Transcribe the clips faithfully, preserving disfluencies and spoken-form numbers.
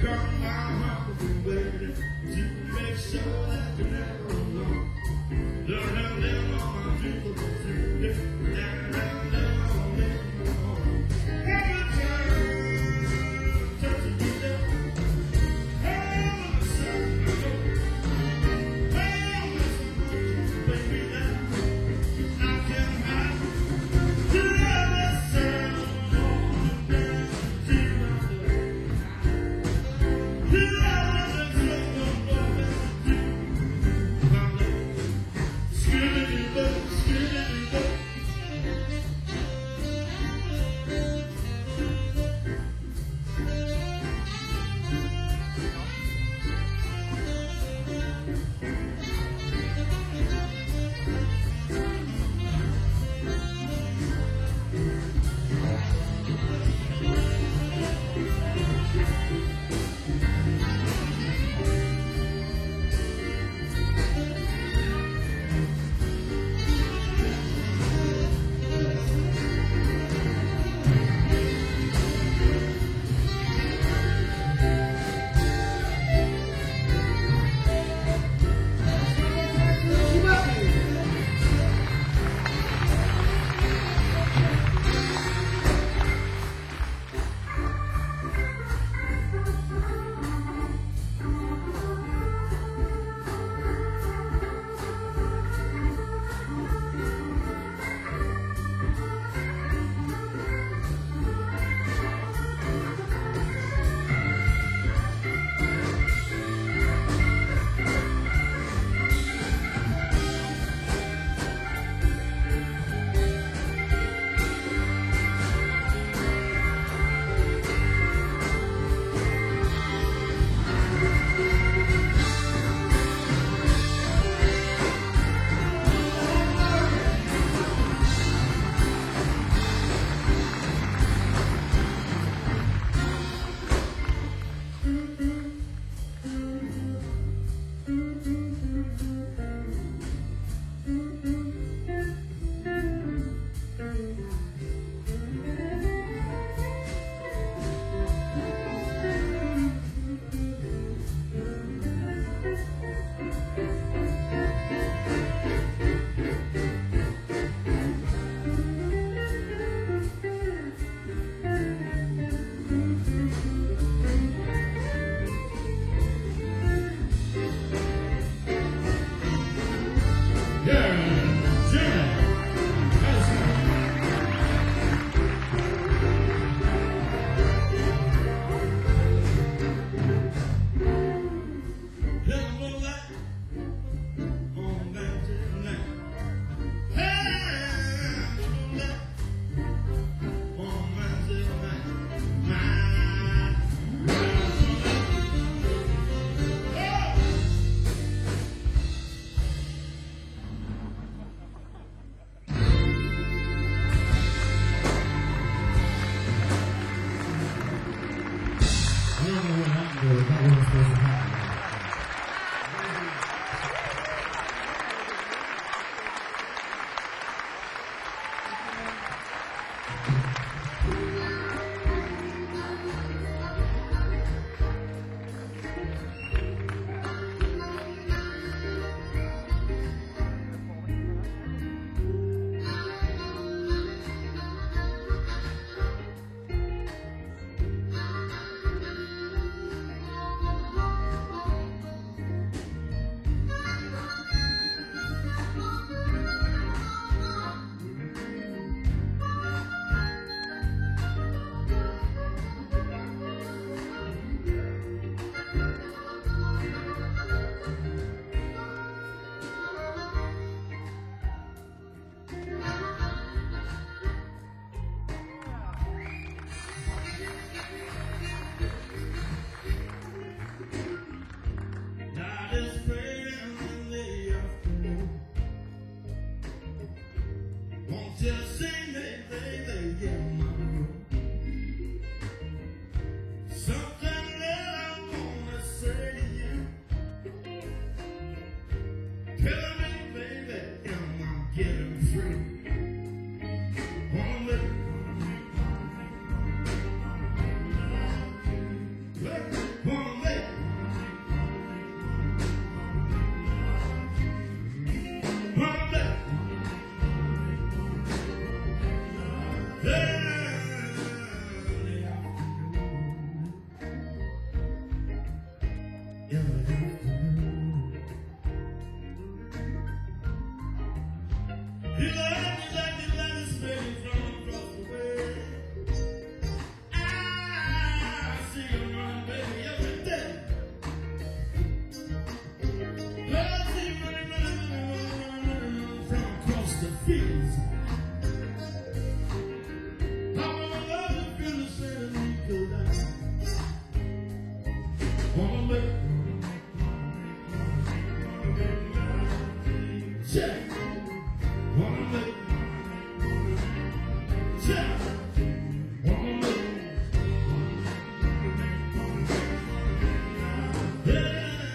One Wanna make, check. Wanna make, check. Wanna make, yeah.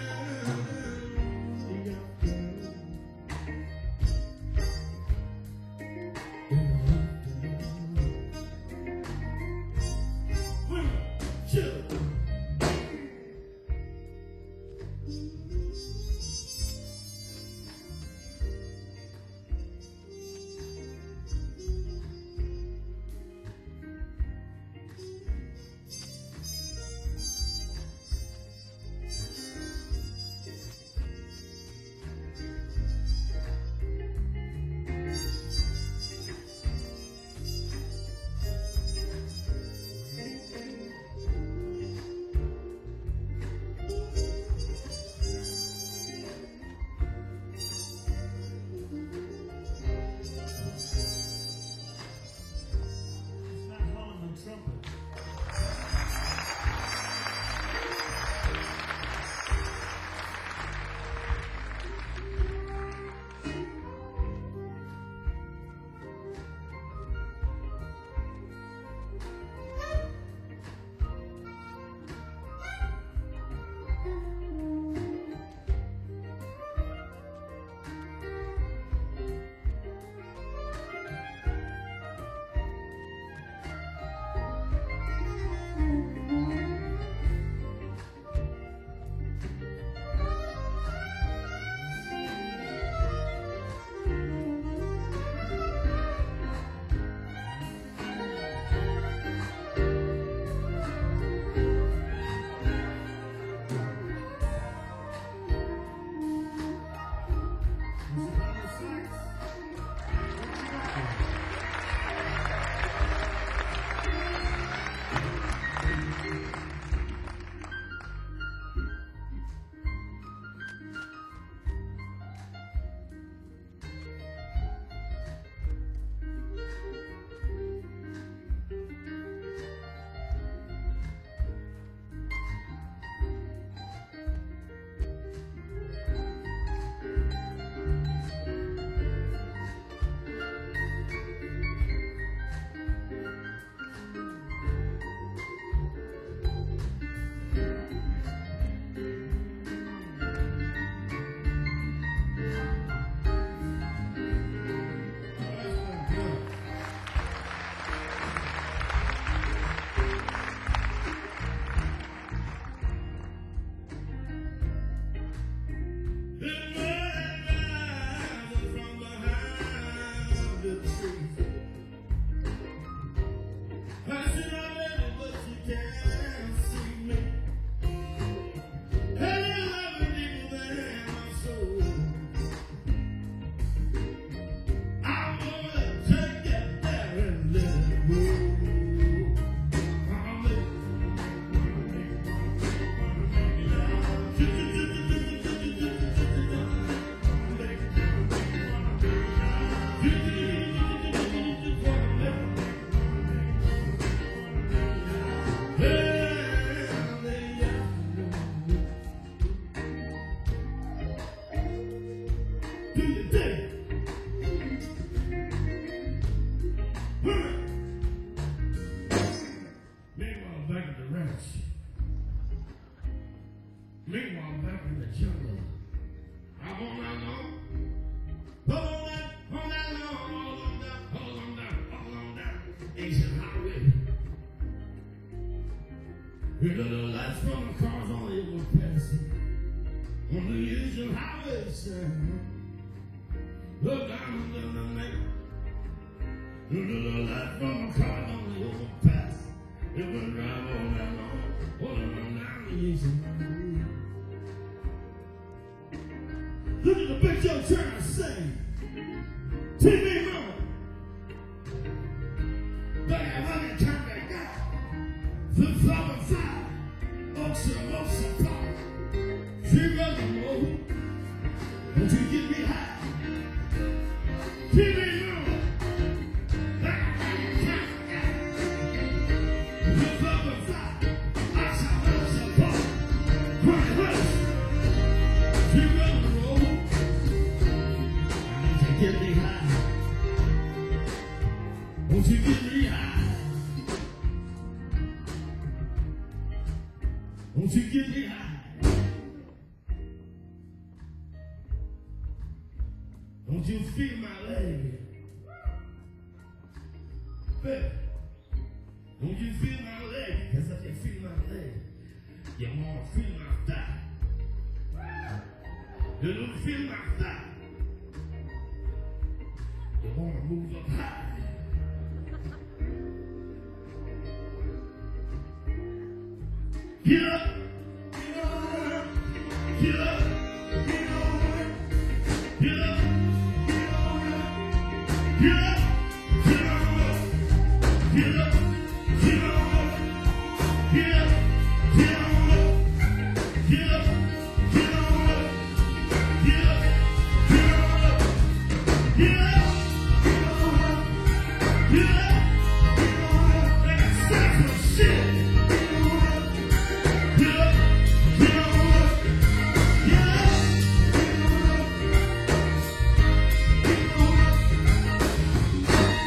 Meanwhile, back in the jungle, I want to know. Hold on down, hold on down, hold on down, hold on down, hold on down. Ancient highway. We got the lights from the cars on the old passing. On the usual highway, sir. Look down the night. We got the lights from the cars on the old passing. It will drive all that long. Hold on down the usual highway. Look at the big Joe trying to sing. T V mama. Back at honey, turn back out. The flower fire. Ocean, ocean, fire. She doesn't know. But you get me high. T V mama. Back at honey, turn back out. The flower fire. Ocean, ocean, fire. me high. Don't you feel my leg? Baby, don't you feel my leg? Because if you feel my leg, you want to feel my thigh. You don't feel my thigh. You want to move up high. Get up, get up, get up, get up, get up, get up, get up, get up, get up, get up, get on up, get up, get on up, get up, get on up, get up, get on up, get up, get on up, and I said some shit. Get up, get on up, get up, get on up, get on up.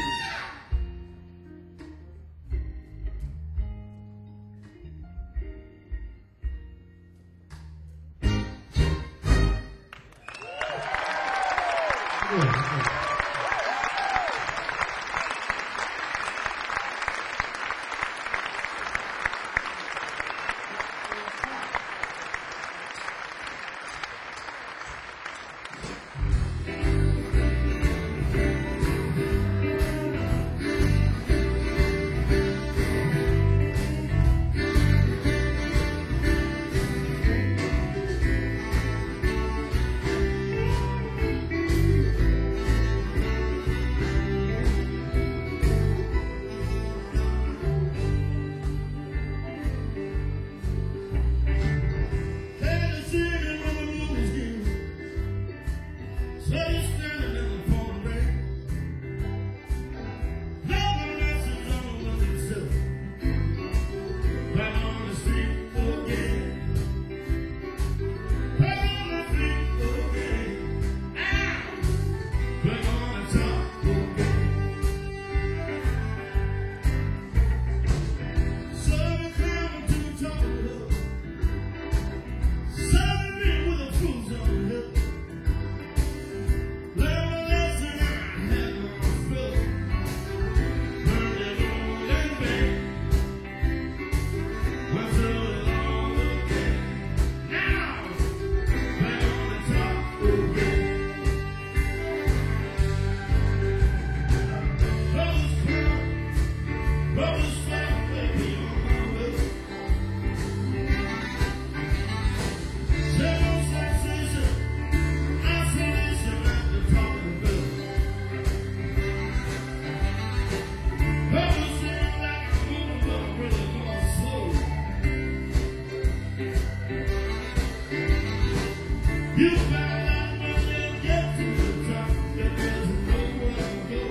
You found out when you get to the top that there's nowhere to go.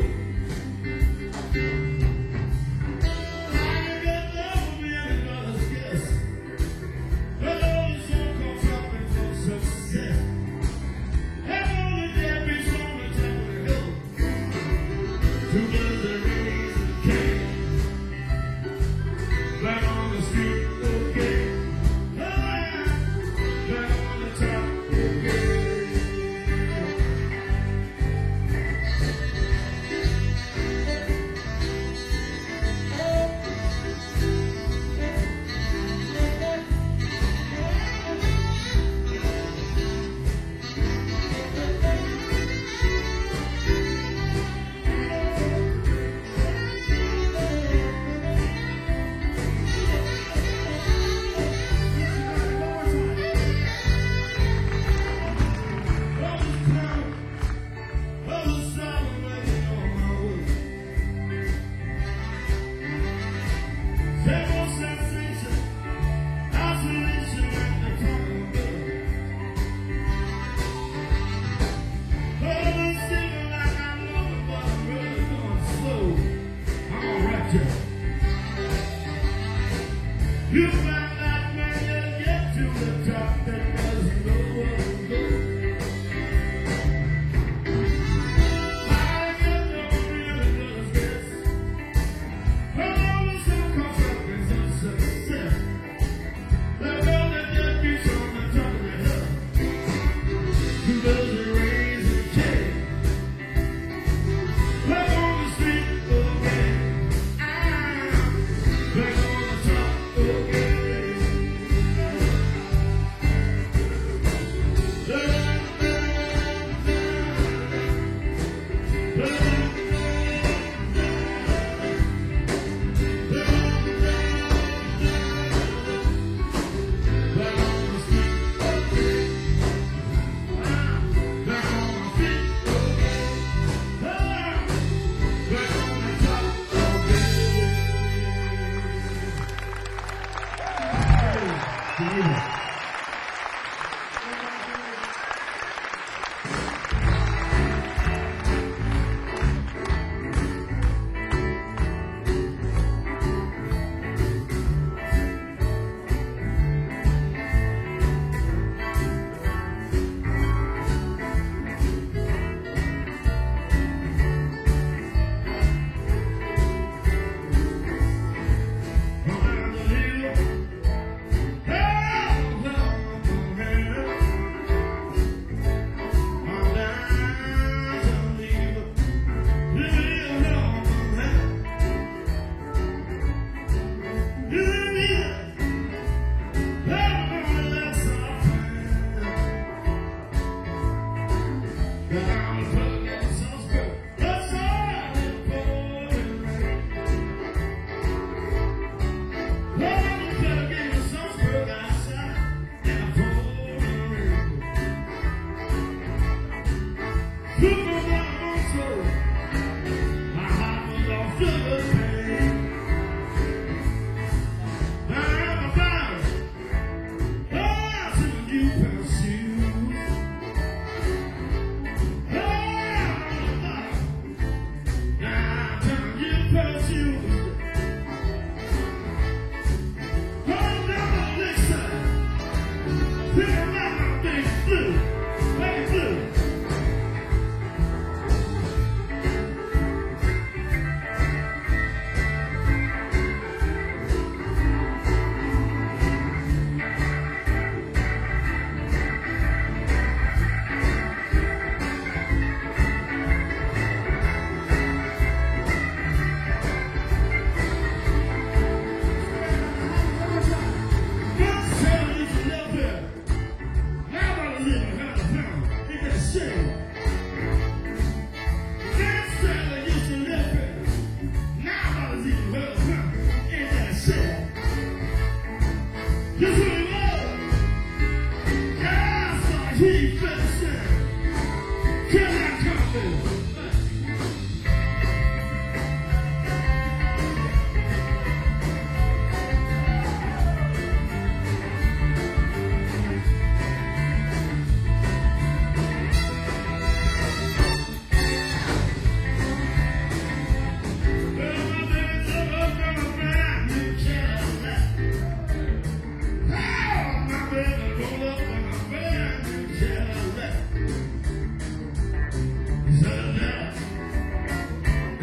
I get love me anybody's guess. But all the so-called shopping for success. Heaven only there be so much on the hill. Together the raise and cane. Back on the street, okay. Back on the top.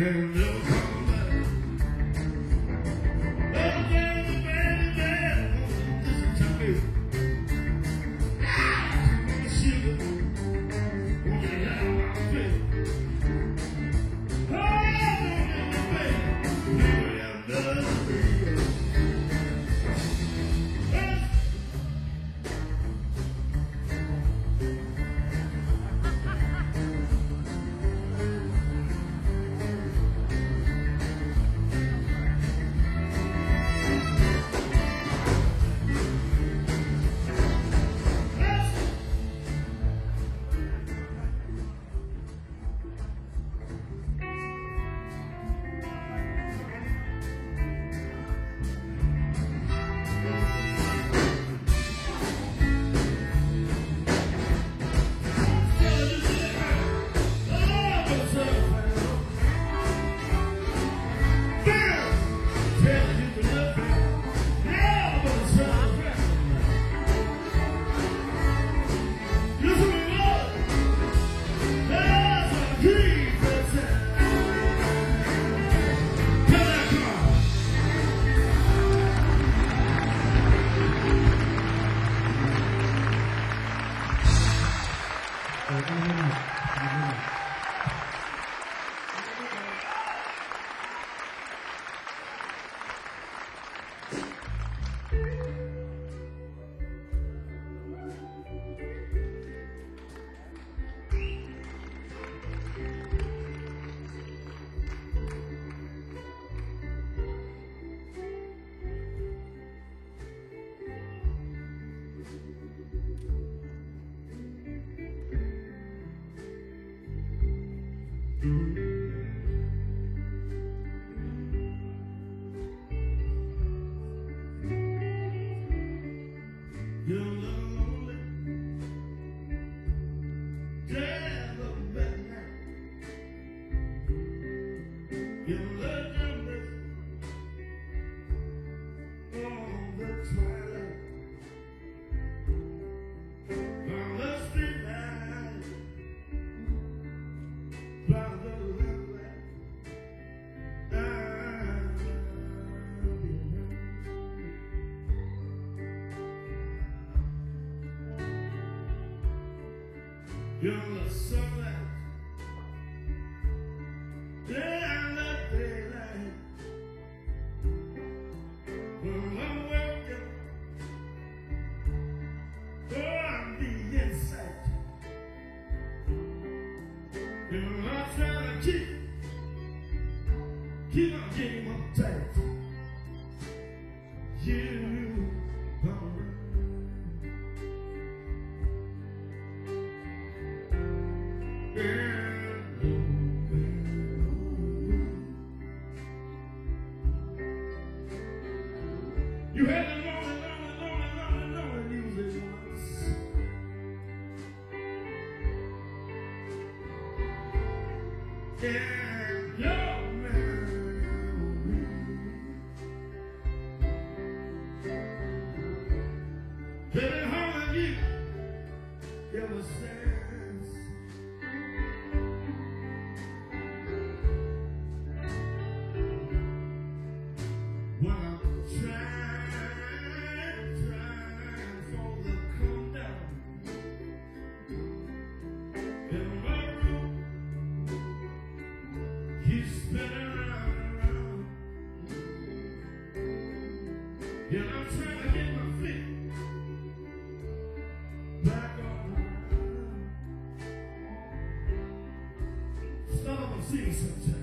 and they'll come back. Oh, baby, baby, baby, listen to me. Sugar, won't you have my faith? Oh, baby, baby, I'm done with you. You're lonely, dead of midnight. You look at me on the twilight, on the street light, by the lamp light. You're the sunlight, yeah, the daylight. When I'm working, oh, I'm the inside. And I'm trying to keep, keep on getting up tight. You, oh, you had the lonely, lonely, lonely, lonely, lonely music once. And your memory. Baby, how long you ever since? When I'm trying, trying for the come down in my room, you spin around, around, and I'm trying to get my feet back on. Some of them see me sometimes.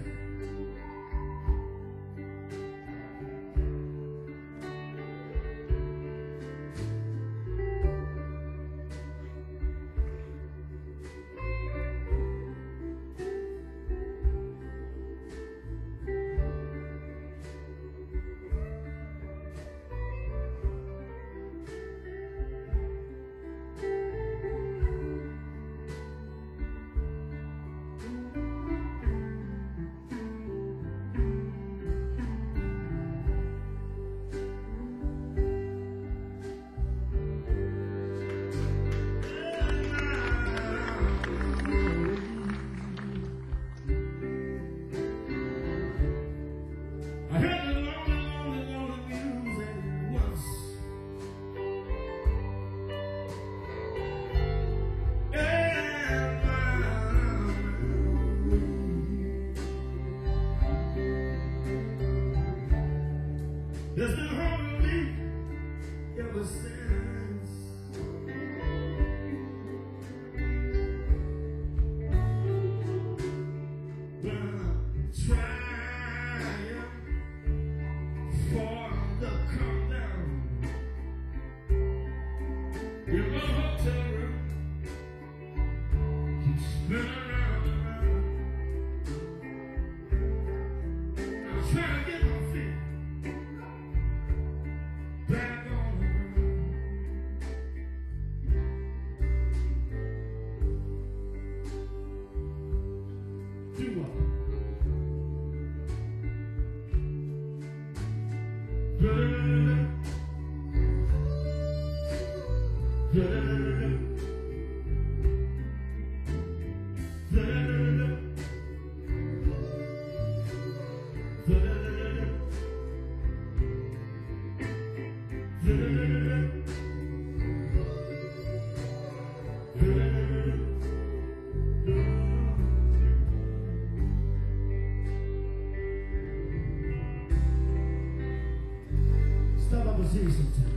Stop up and see you sometime.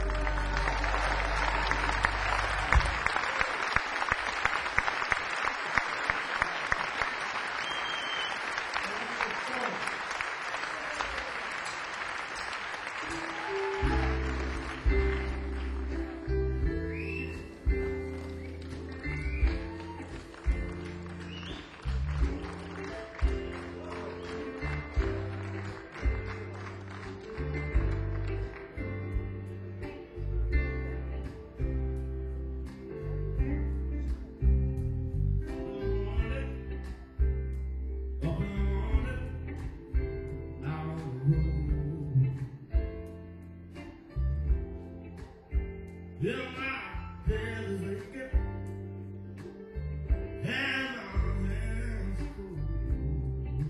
Yeah, my head is aching, and my hands are cold.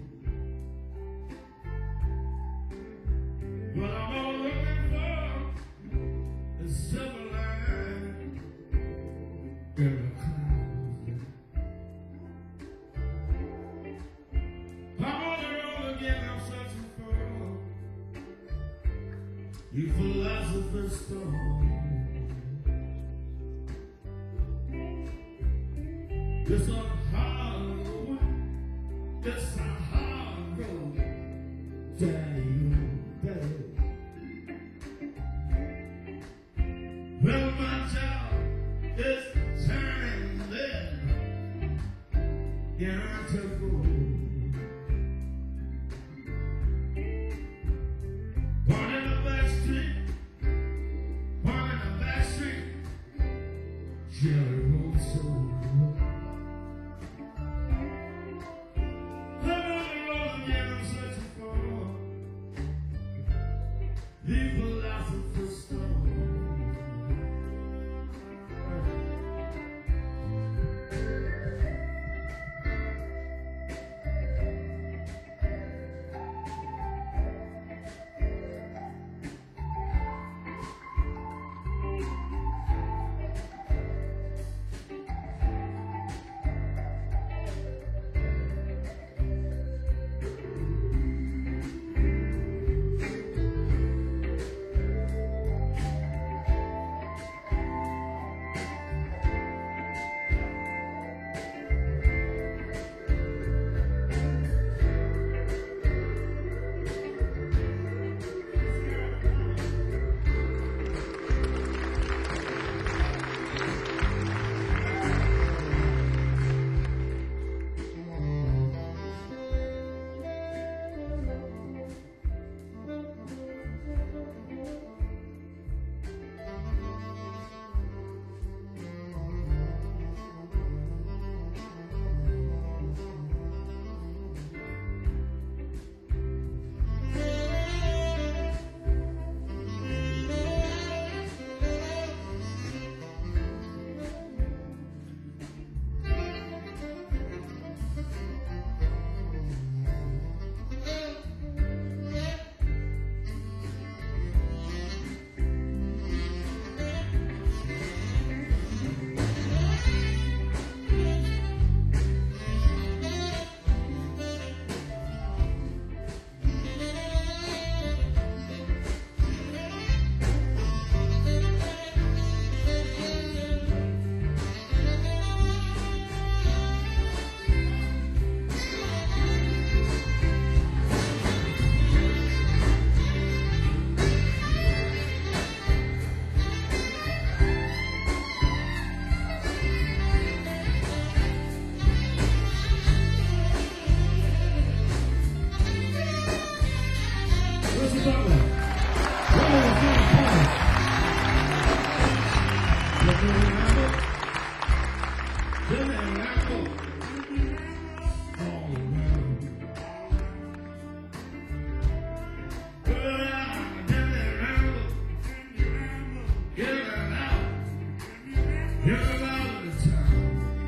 But I'm all looking for a silver line in the clouds. I'm on the road again, I'm searching for you philosopher's stone. It's a hard road, it's a hard road, down, down. Well, my job is turning there, got to go. Born in the back street, born in the back street, Jerry rolled so. The philosopher's stone. Everybody in town.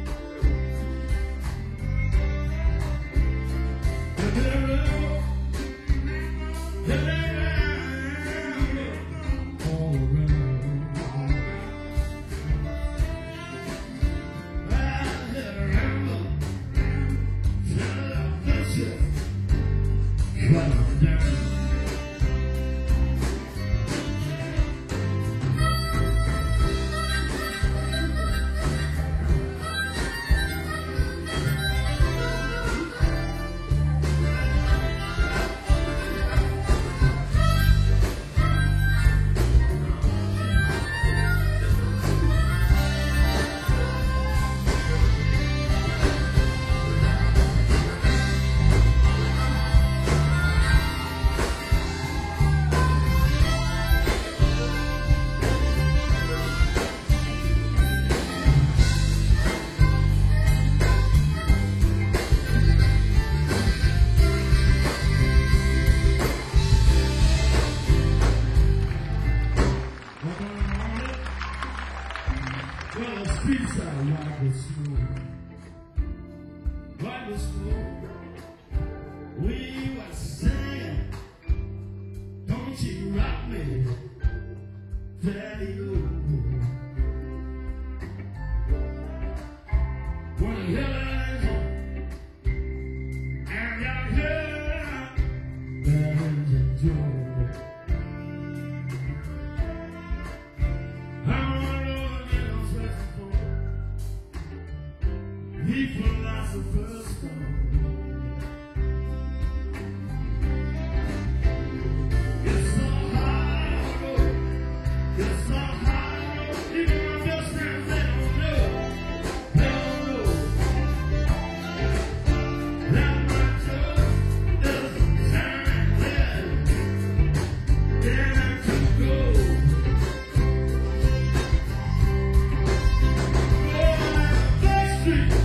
Well, the streets are wide and smooth, wide and smooth. We were saying, don't you rock me, Daddy Lou. When the hell is and got here, there's a joy. He philosophers come. It's so hard, it's so hard. Even my best friends, they don't know, they don't know that my joy is time there. Then I can go. Go down the street.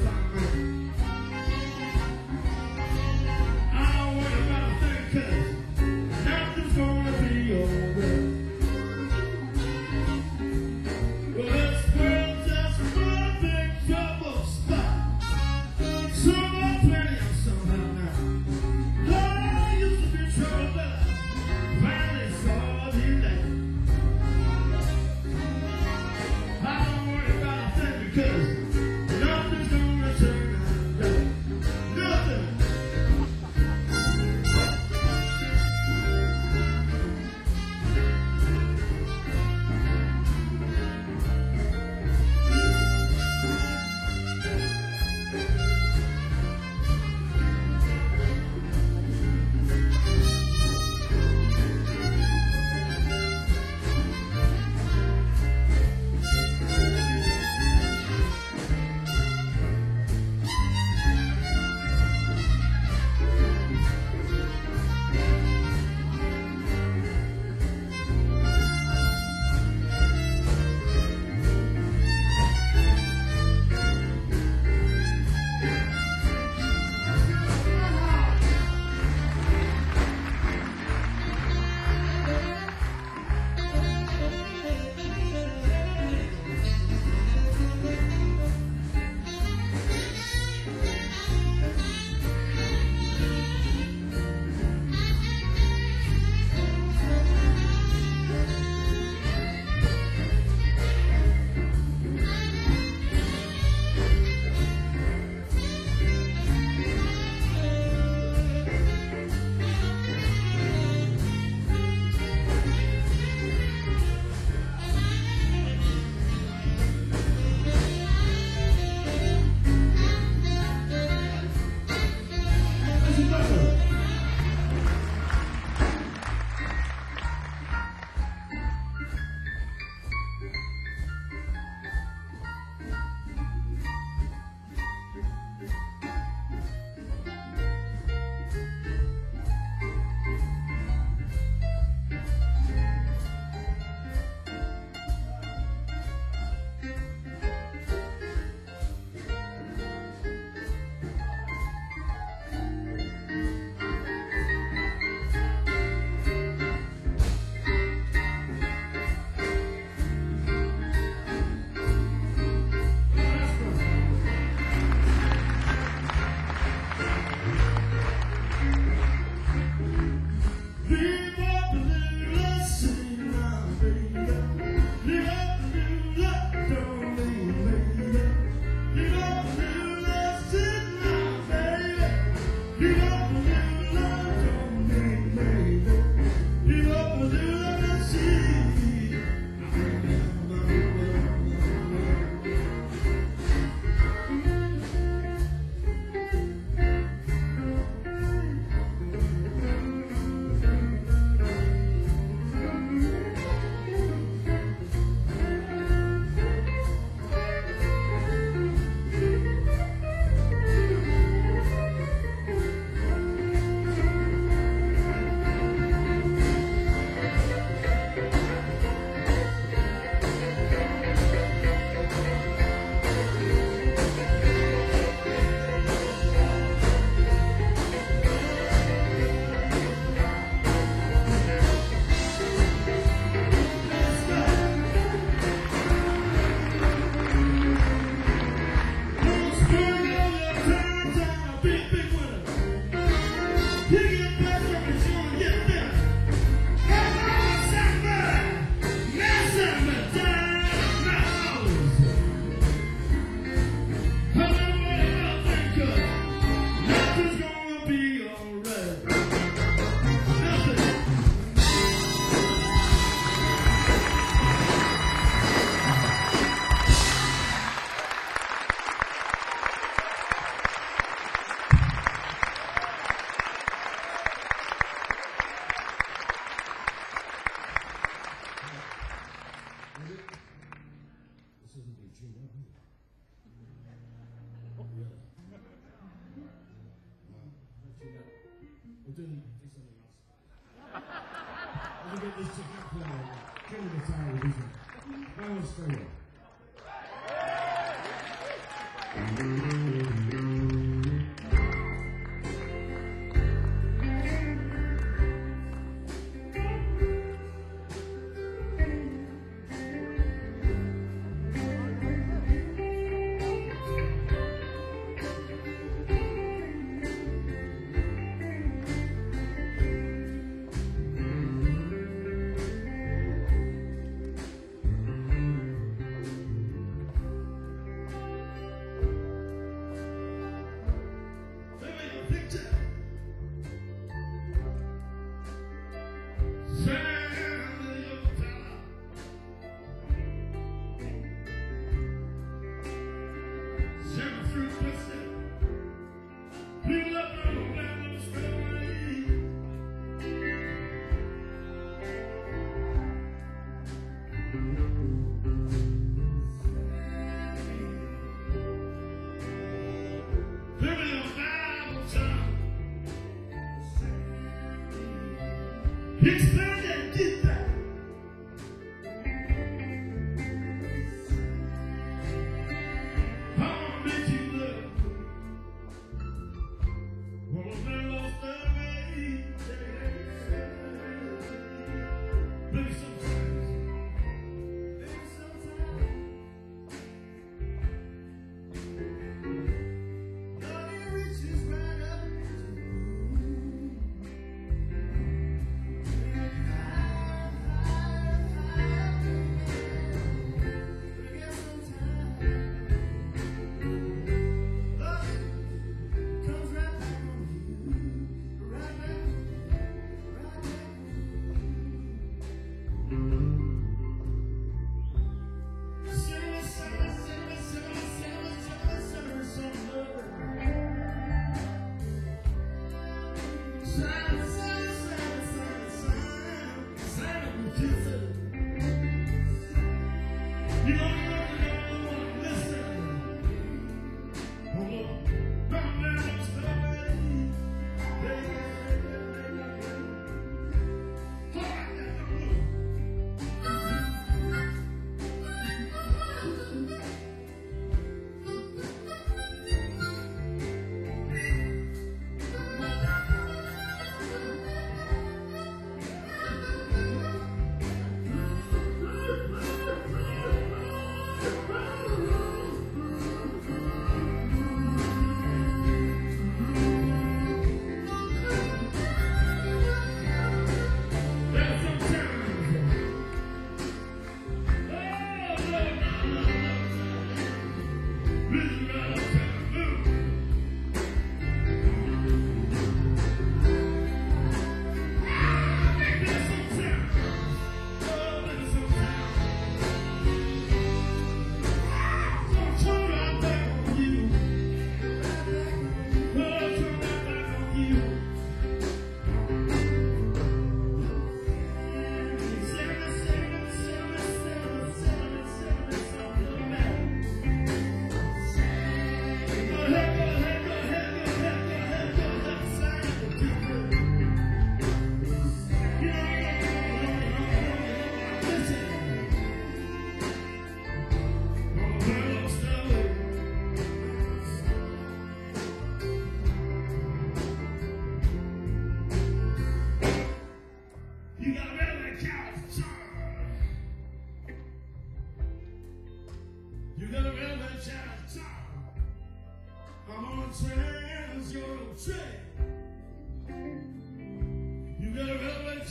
Cause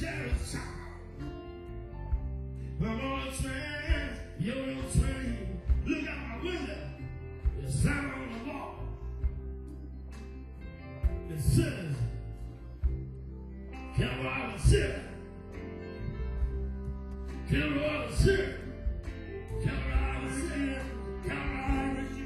careless child. I'm on a train, you're on a train. Look out my window, there's a sign on the wall. It says, Colorado City. Colorado City. Colorado City. Colorado City.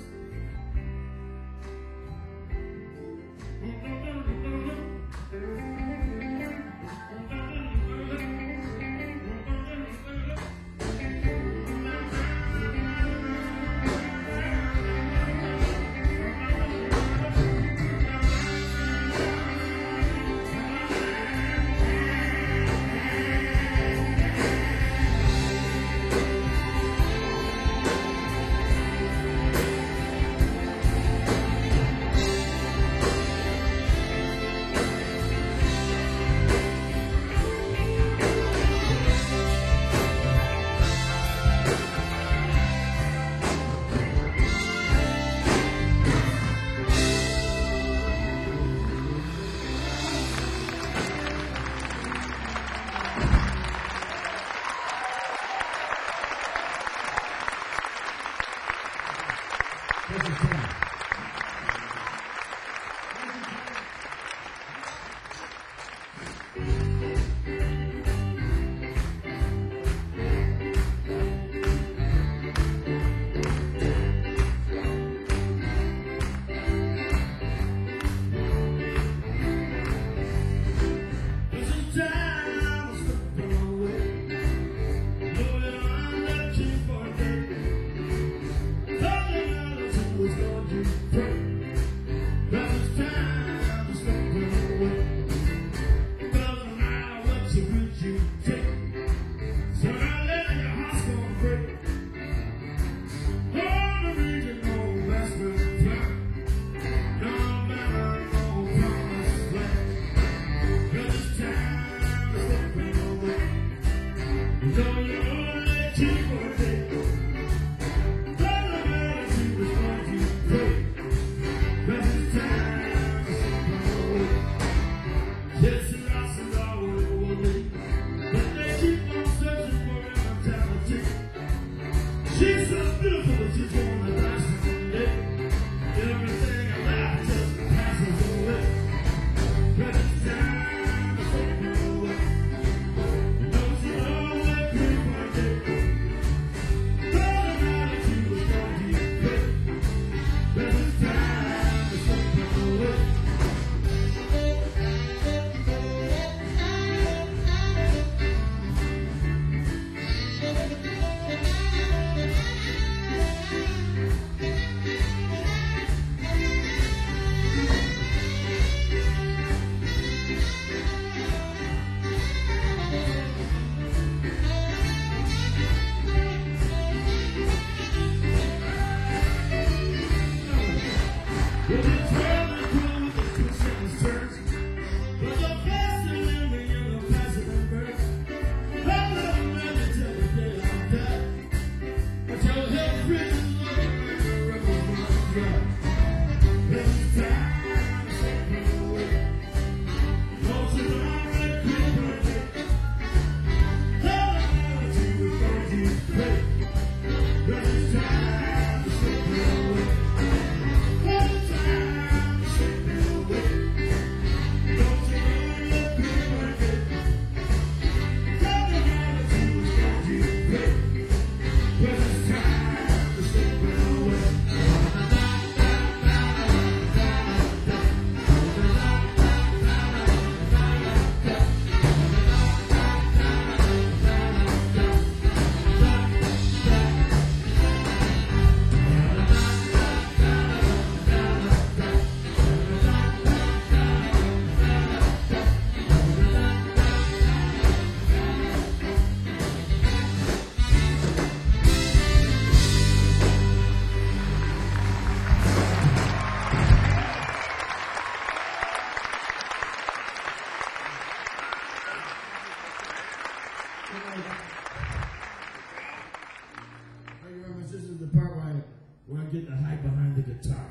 Get the hype behind the guitar.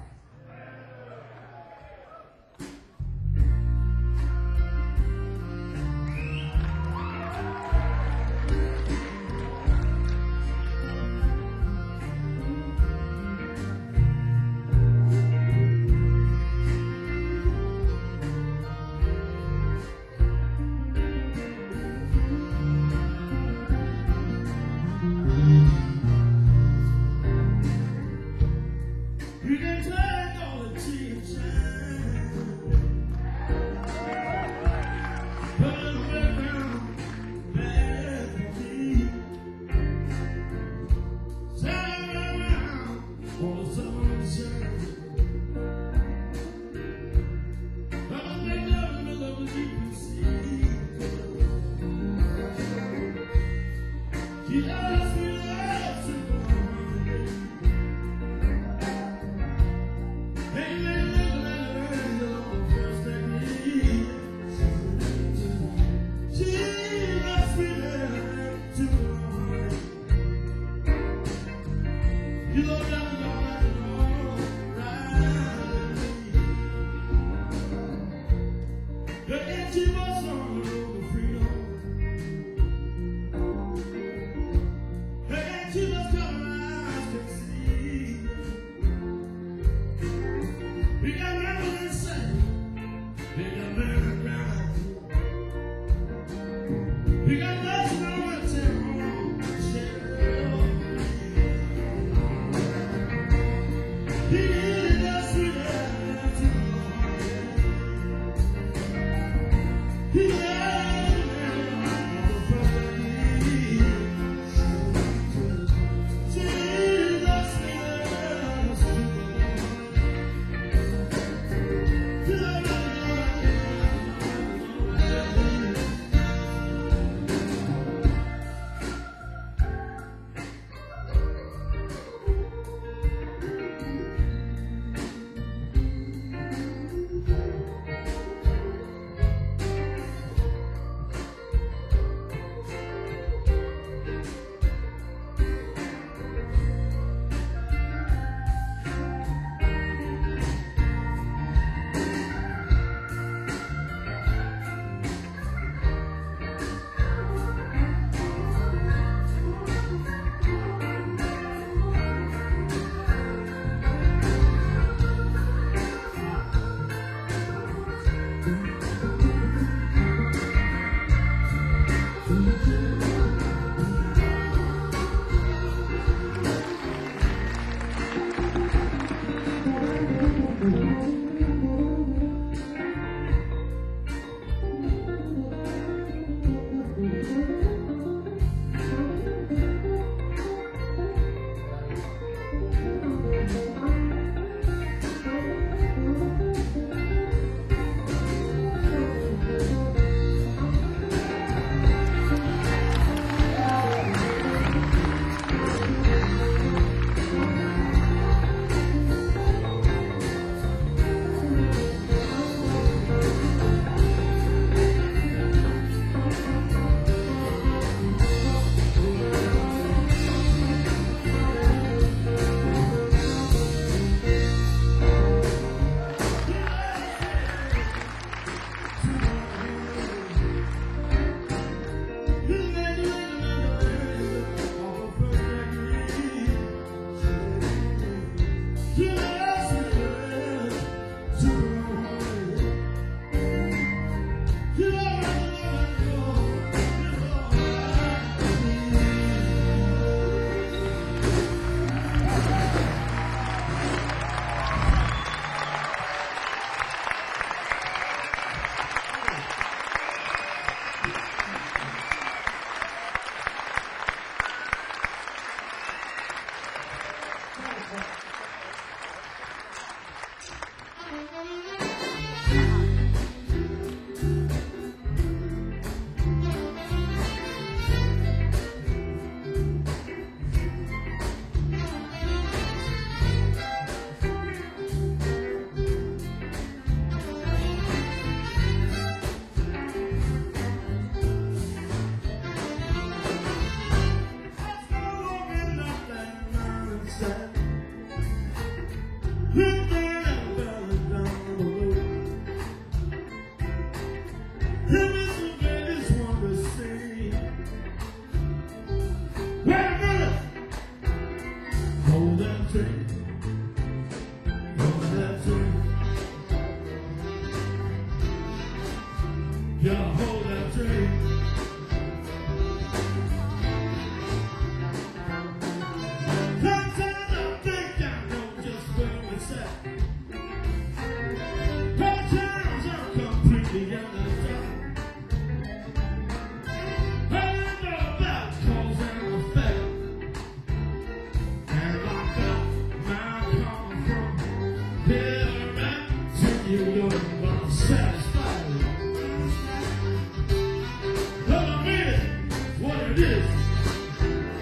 What it is.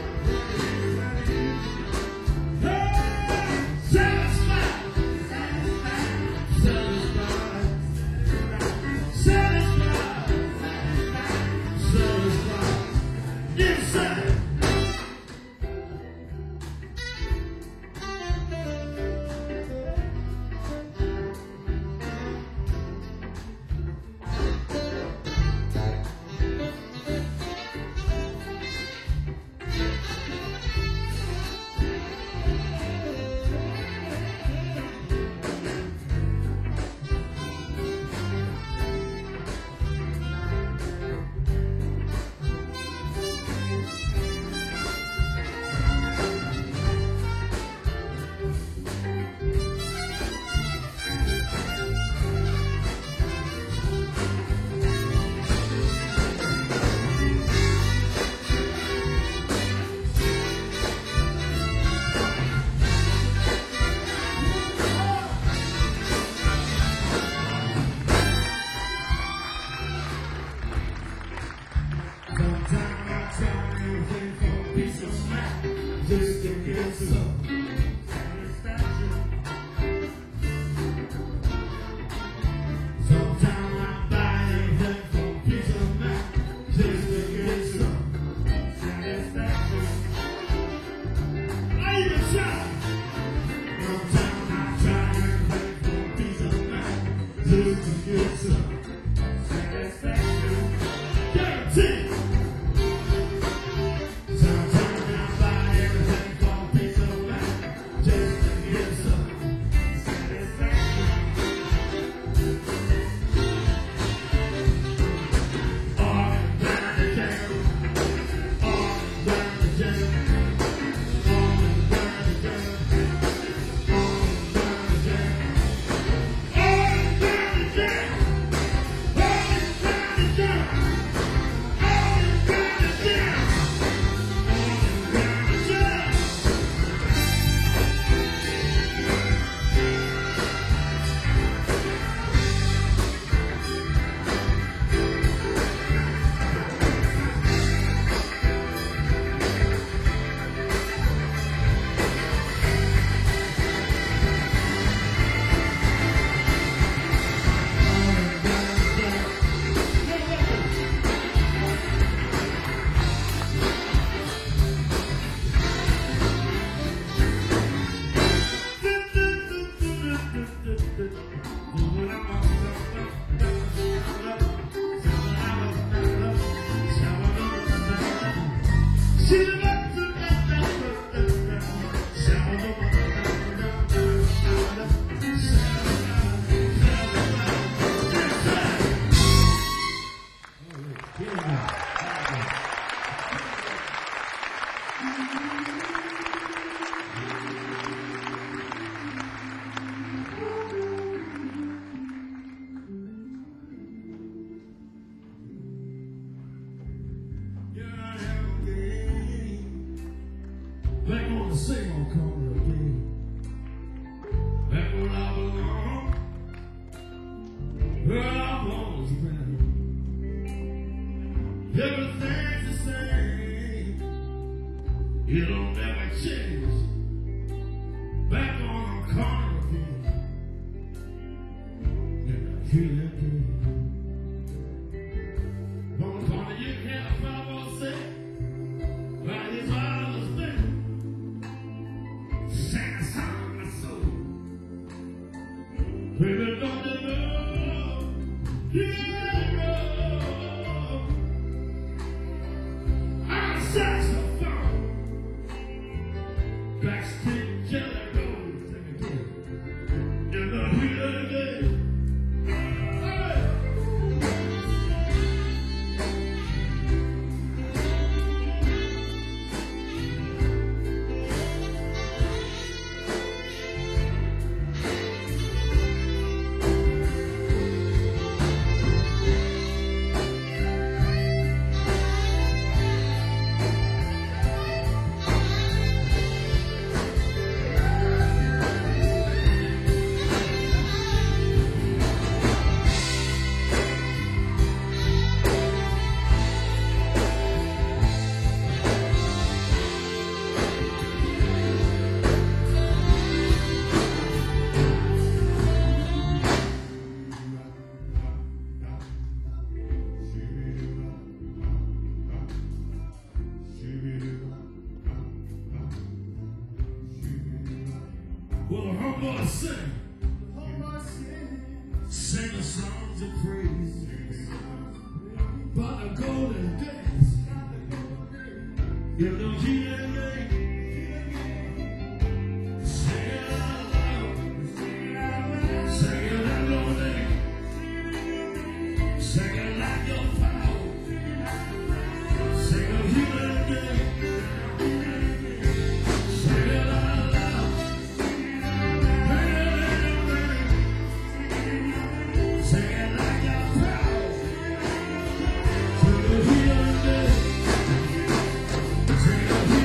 Sing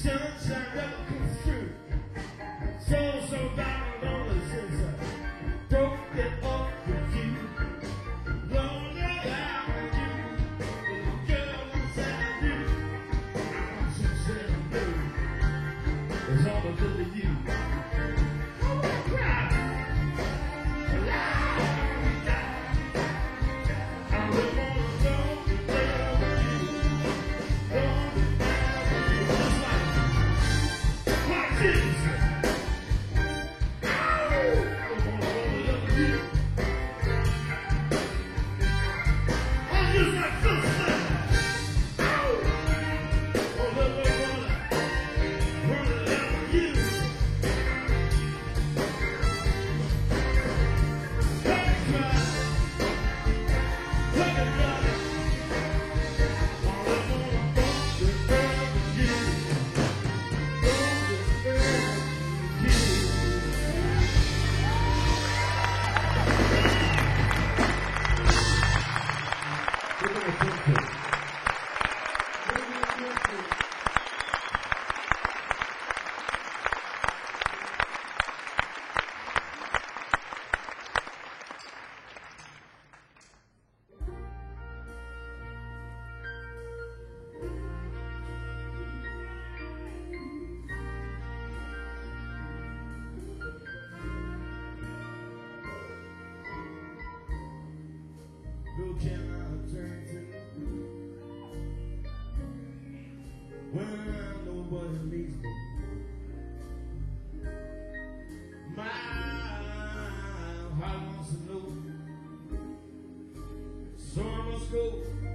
sunshine never comes through. So, so down lonely since I broke it up with you. Lonely out with you, little girl inside you. I'm so sad and blue. It's all because of you. Who can I turn to when nobody needs me? My heart wants to know, so I must go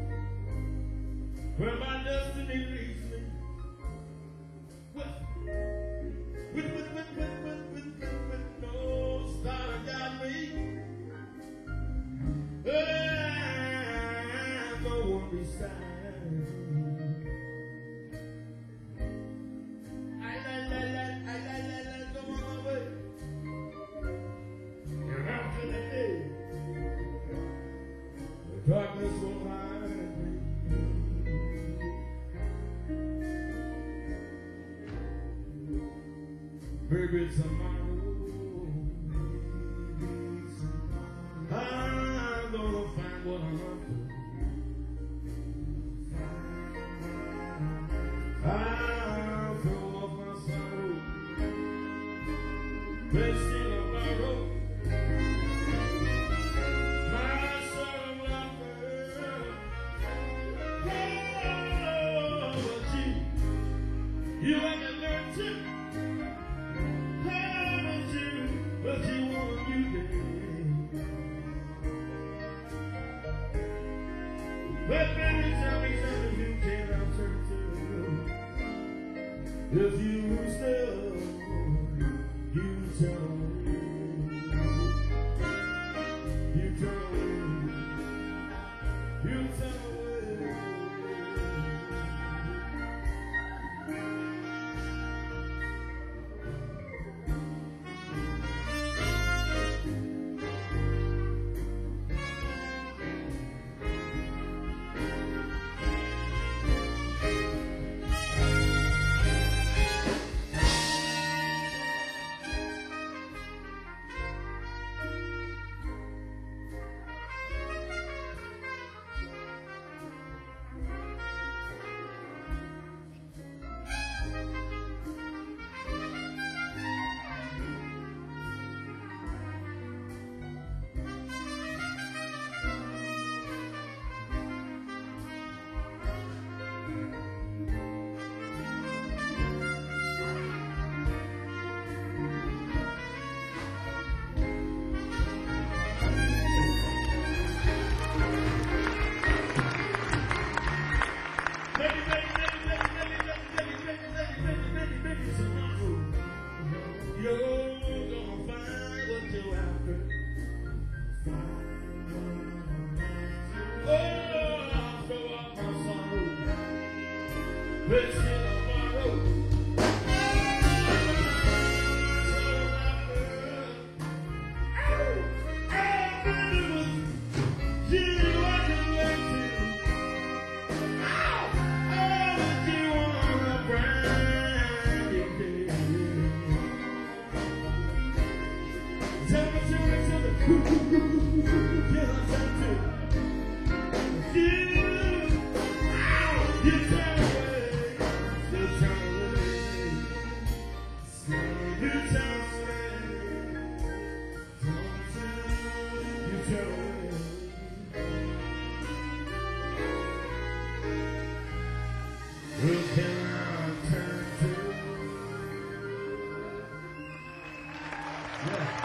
where my destiny leads me. With, with, with, with, with, with, with, with, with no star to guide me. And no one beside me. I let, let, let, I let, let, let go on my way. And after the day, the darkness will hide me. Maybe tomorrow, I'm gonna find what I'm up to. I'll throw off my sorrow, placing on my road. My soul of laughter, oh, but you, you like a learn to. But you want you did. But baby, tell me, tell me, you cannot turn to. If you still, you tell me. You tell me. You tell me. turn away. Who can I turn to? Yeah.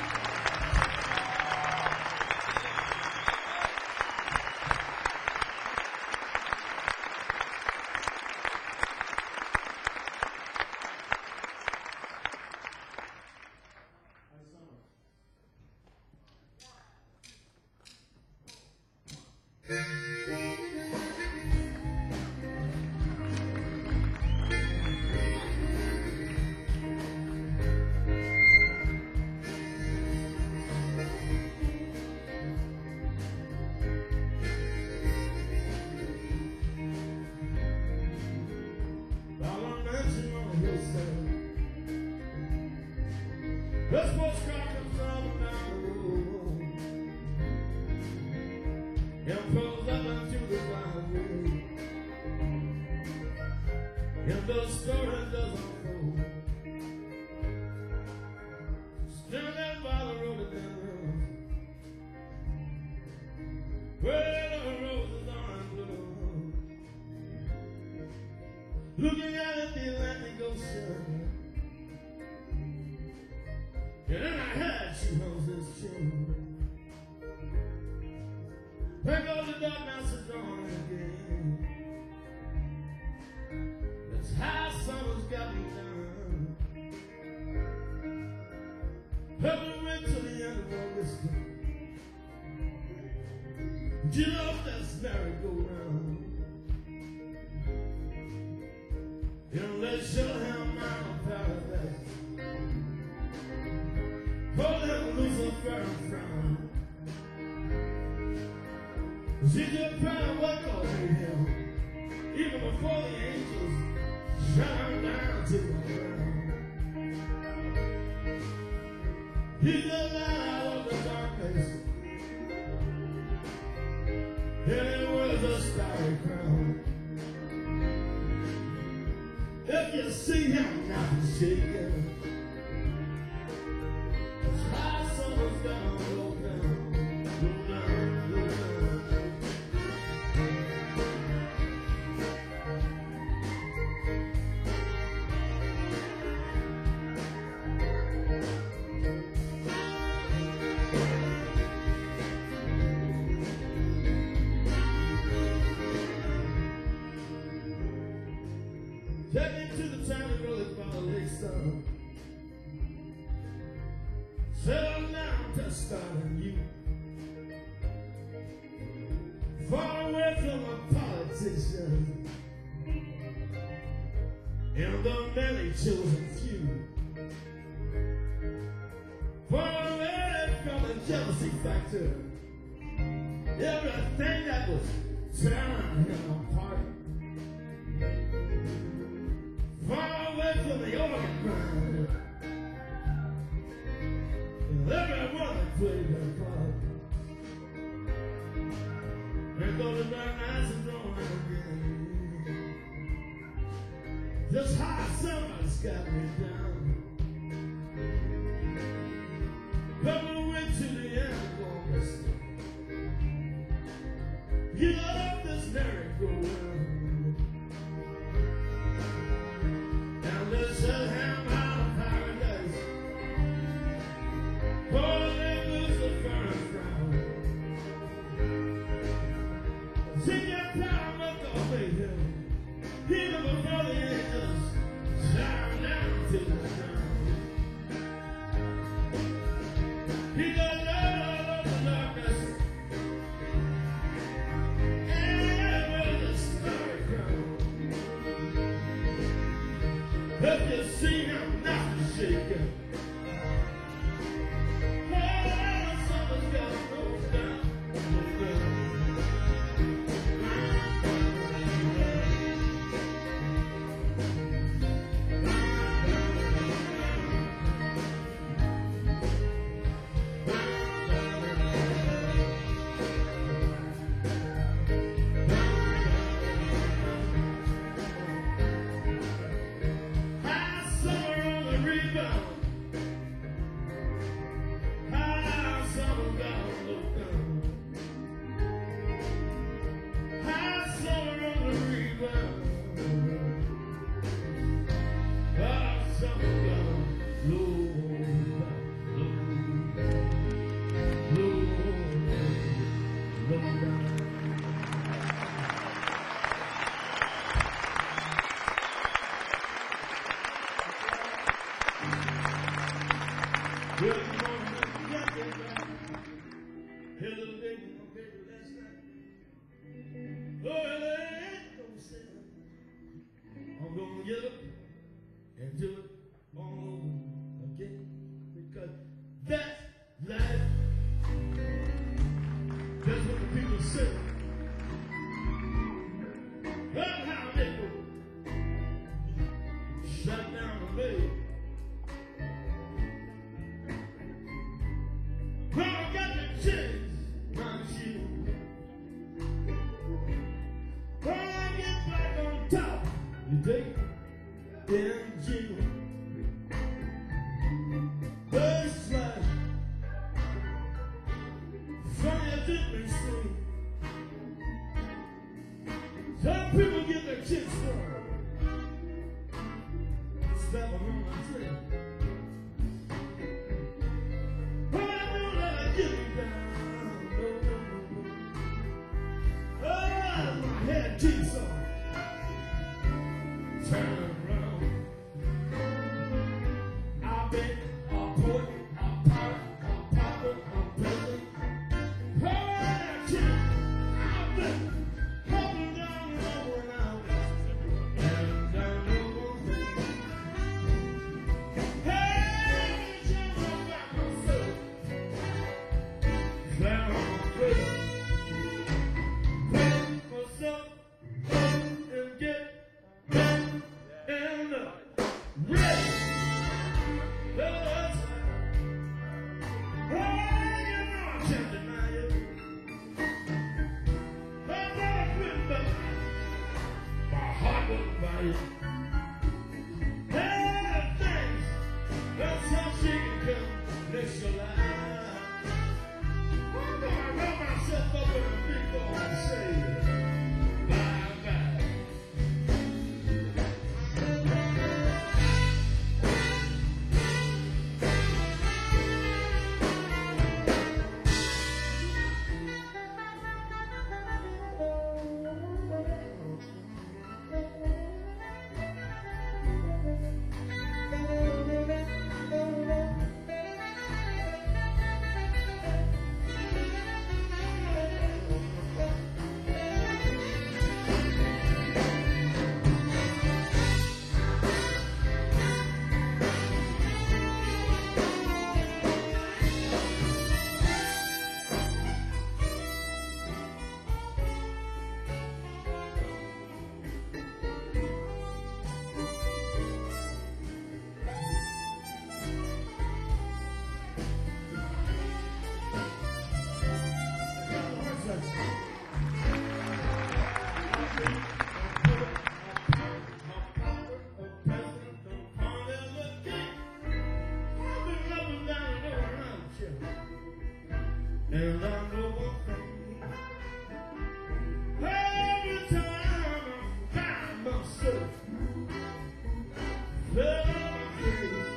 This postcard comes from down the road and pulls up into the driveway, and the story does unfold. Standing by the rhododendrons, where the roses are in bloom, looking out at the Atlantic Ocean. And in her head she holds this tune. There goes the dark nights are dawning again. That's how summer's got me down. Helping me to the end of August. Get off that merry-go-round. And let's show him my paradise. Hold him Lucifer and frown. She just trying to wake up with him, even before the angels shut him down to the ground. He's the light out of the darkness, and it was a starry crown. If you see him now, he's shaking. Take me to the town and roll it by the lakeside. Settle down to start anew. Far away from the politicians and the many chosen few. Far away from the jealousy factor, everything that was tearing him apart. Far away from the organ grinder, and everyone that played their part. And though the dark nights are drawing again, just how summer's got me down. Coming away to the end of August, get off this merry-go-round. He baby, my baby last night. Oh, L A, don't say that. I'm gonna get up and do it all over again. Because that's life. That's what the people say. That's how they go. Shut down the bay. I got the chance, my shield. Oh, I get back on top. You take in jail. First flash from your different street. Some people get their chicks wrong. Step on my tree. But I don't let her get me down. No, no, no, no. Oh, my head keeps on. Turn around. I've been a poet, a pirate, a pauper, a peasant. Oh, I can't. I've been holding down and over and out. And down over. Hey, jump back myself. Down on the way. Pick myself up and get down and up. Ready. That's right. Oh, you know I can't deny it. I'm not quitting, but my heart won't buy it. Hey, thanks. That's how she can come next to life. I'm gonna roll myself up in a big ball and say, bye bye. And I know one thing. Every time I find myself fell on my face,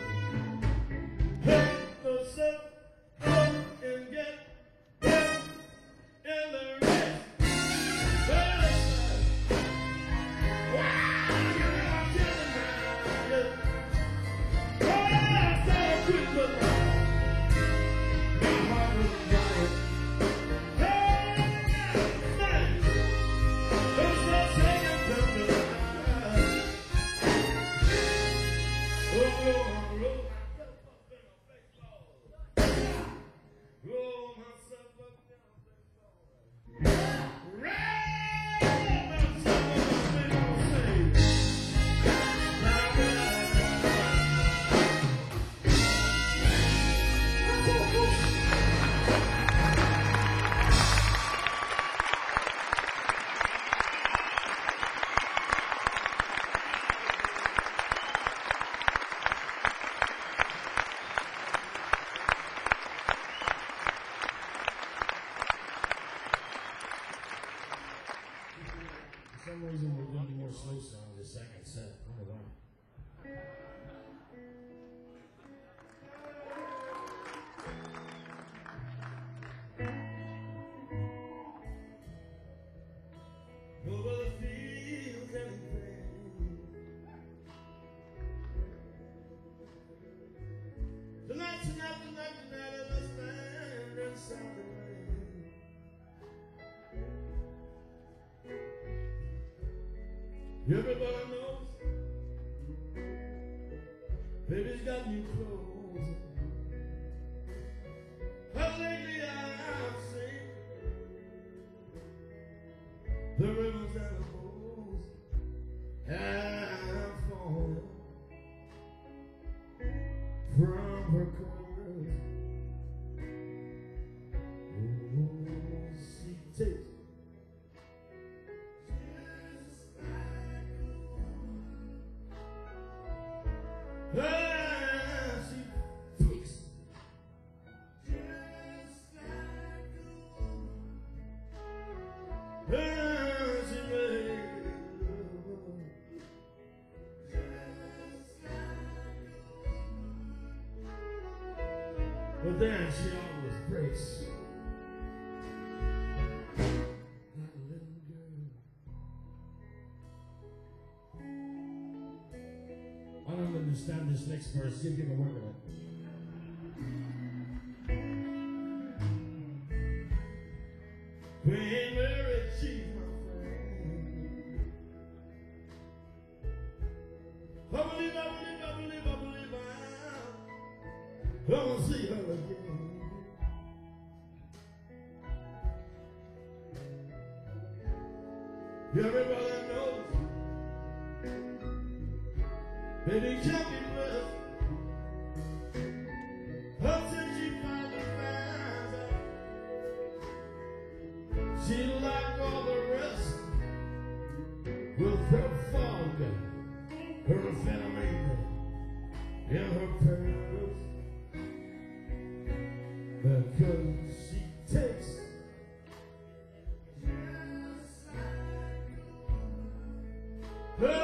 help myself up and get help in the rest. Wow, you know I can't deny it. Oh, I saw quick look. My heart was dying. For some reason, we're doing more slow songs the second set. I don't know why. Over the fields and the plains, tonight, tonight, tonight, tonight, I must stand inside the rain. Everybody knows baby's got new clothes. But lately I've seen the ribbons and the bows have fallen from her clothes. Oh, she takes ah, she takes just like a woman. Ah, she makes just like a woman. But then she always breaks like a little girl. I don't understand this next verse. See if you can work on it. Queen Mary, she's my friend. I believe, I believe, I believe, I believe I'm gonna see her again. Everybody knows baby can't be blessed until she finally finds out she like all the rest with her father, her family, and her parents, because she takes just like a woman.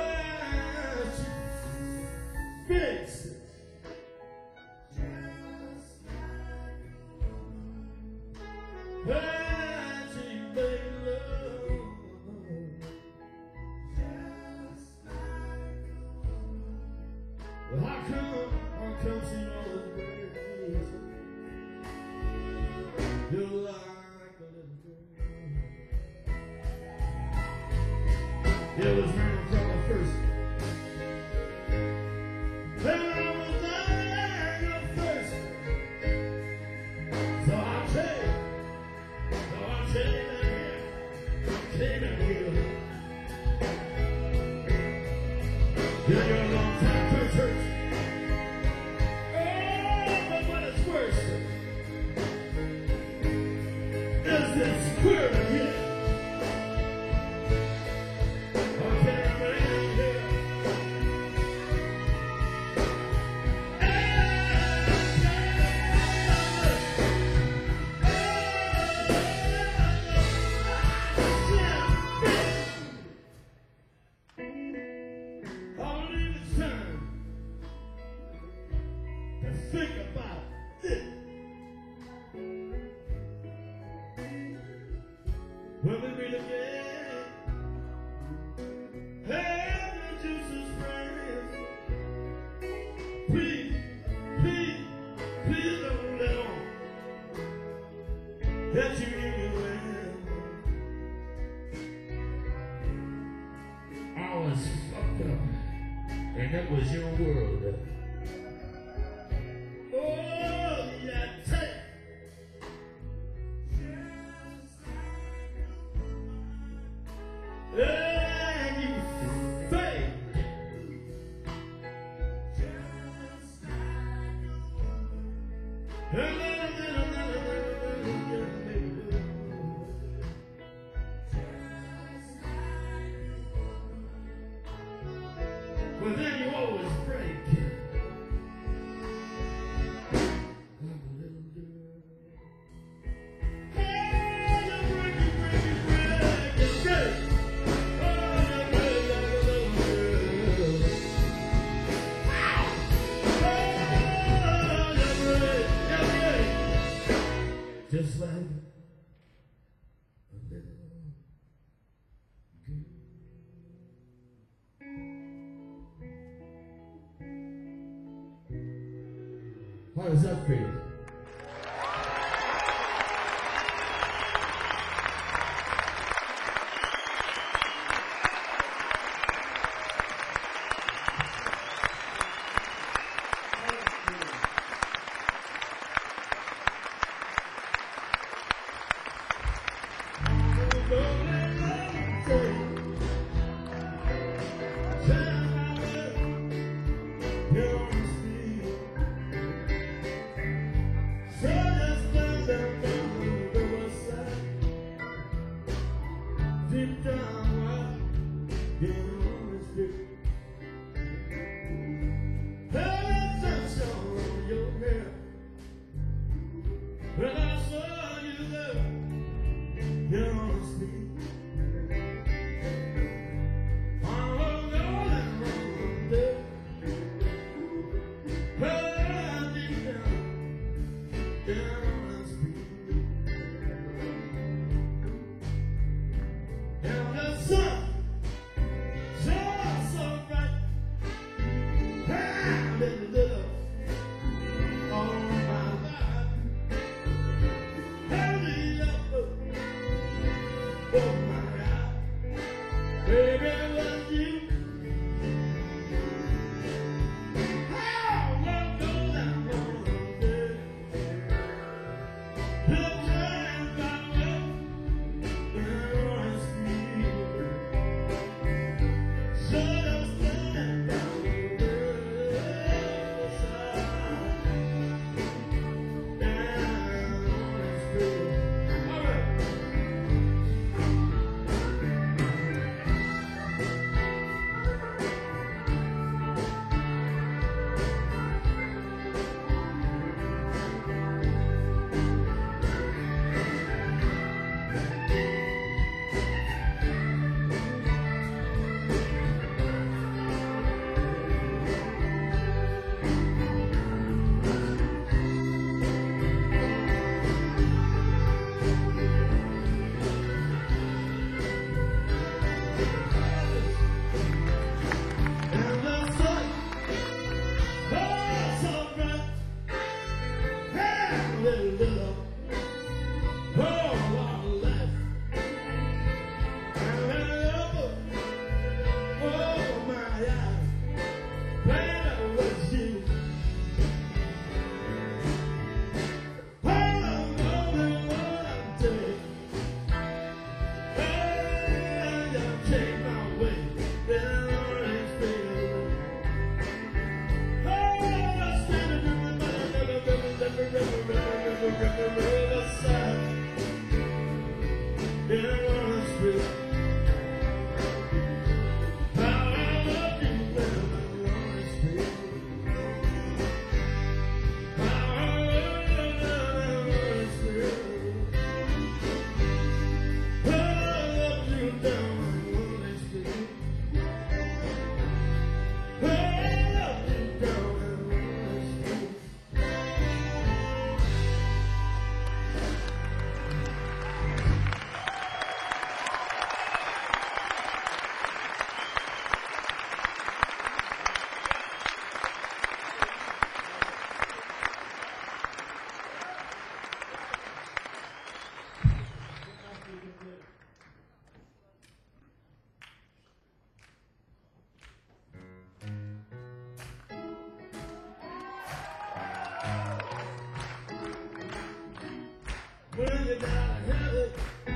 Fixes just like a woman. And she made love just like a woman. Well, how come, how come she always breaks? You're like a little girl. It was written from the first. When I was dying of thirst, so I came, so I came in here, came in here. Yeah, you're a long time for church. Oh, but what is worse is this queer again. Okay, I'm in here. Think about it. When we meet again, hey, the juices friends, please, please, please don't let on that you hear me well. I was fucked up, and that was your world. Oh, yeah, take just like a woman. And you fake just like a woman. But then you always break. Just like a little girl. How does that feel? Deep down, right? You know it's good. Hey, sunshine on your hair. When I saw you there, you know it's good. When you gotta have it,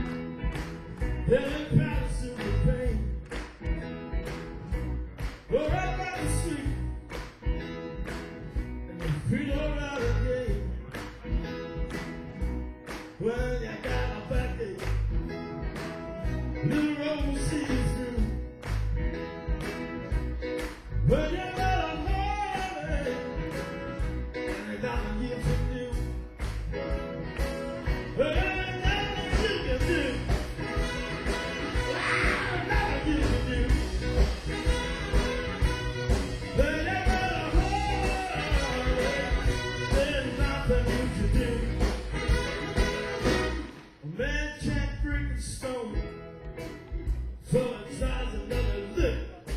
then it passes in the pain. Go right by the street, and your feet are out again. When you got a backache, little road sees through. When you got a heartache, and you got a year to do. But ain't nothing you can do. Ah, nothing you can do. But you got a heartache, there's nothing you can do. A man can't break a stone, so it tries another lick.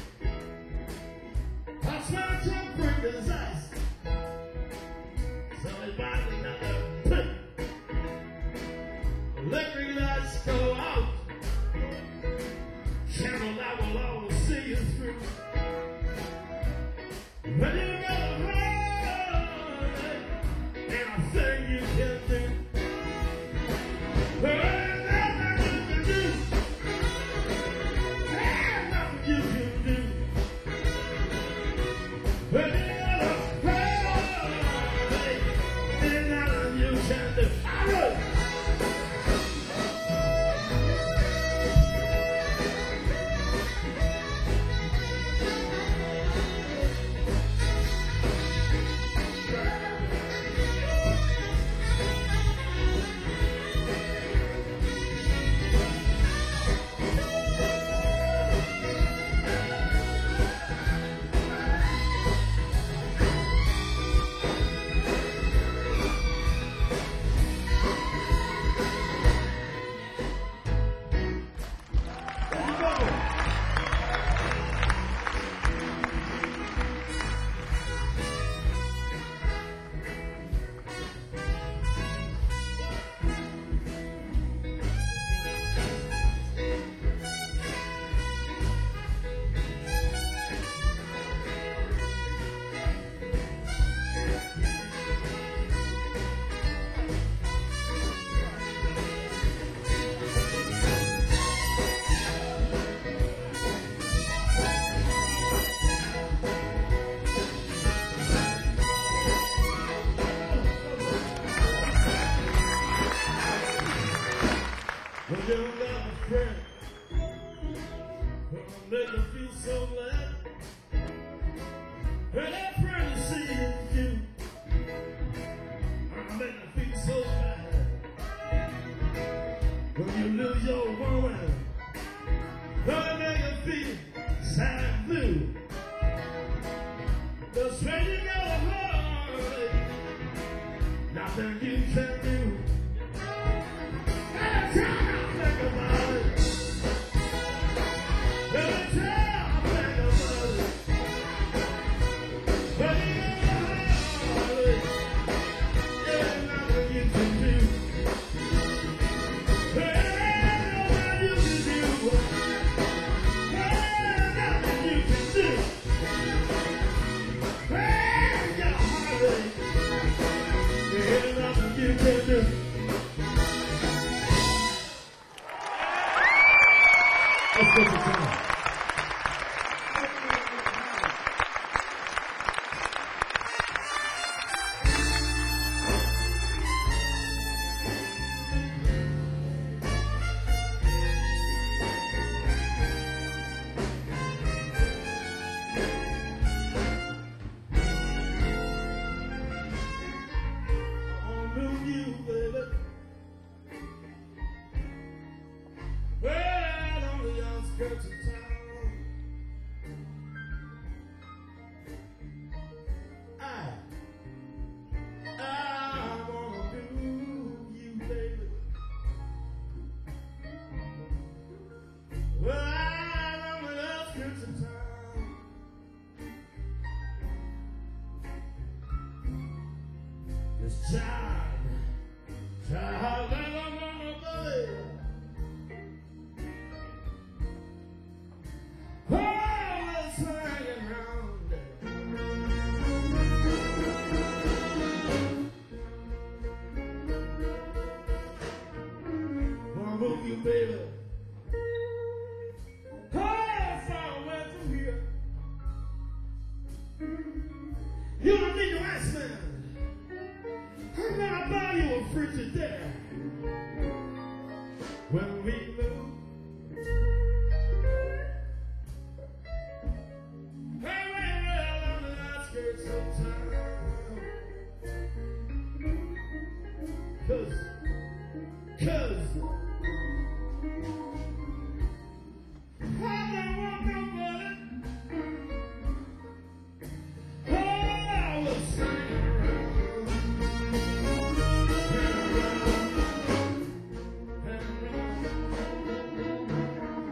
A man can't break his ice, so he buys another pick. Electric lights go out, channel I will always see you through. When you got a heartache, and a thing you can do. There ain't nothing you can do. When you don't have a friend, gonna make you feel so glad. When that friend is seeing you, gonna make you feel so bad. When you lose your woman, gonna make you feel sad and blue. The stranger you got a heart, nothing you can do. Every time I think about it, every time I think about it, but you got a heart, there's nothing you can do. There's nothing you can do. There's nothing you can do. There's your heartache. There's nothing you can do. Let's go to time. I knew you, baby. Well, on the outskirts of town, I, I wanna do you, baby. Well, on the outskirts of town, this child, child, I don't wanna baby. Always hanging around there. Wanna move you, baby. Oh, far away from here. You don't need no Iceman. I'm gonna buy you a Frigidaire. When we move. Hey, well, well, on the outskirts of town. Cause, cause, I don't want nobody. Oh, I was hanging around, hanging around, hanging around.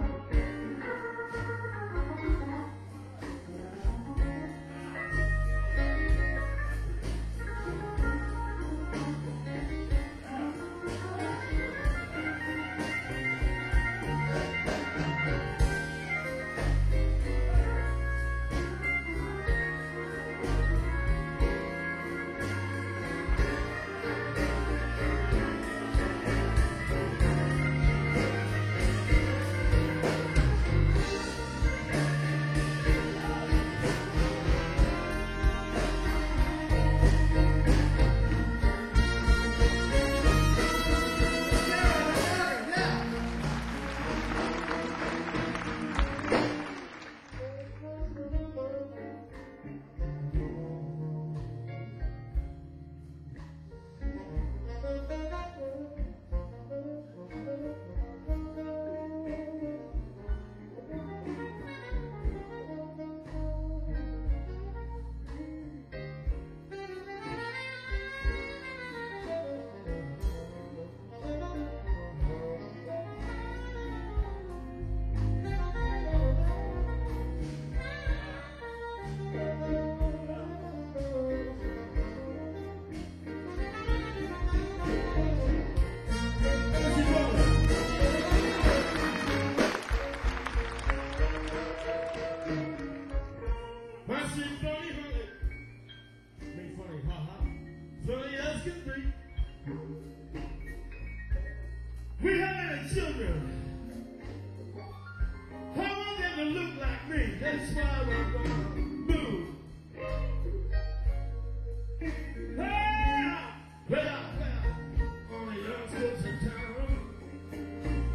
We have any children. I want them to look like me. That's why we're going to move. Well, well, well, on the outskirts of town.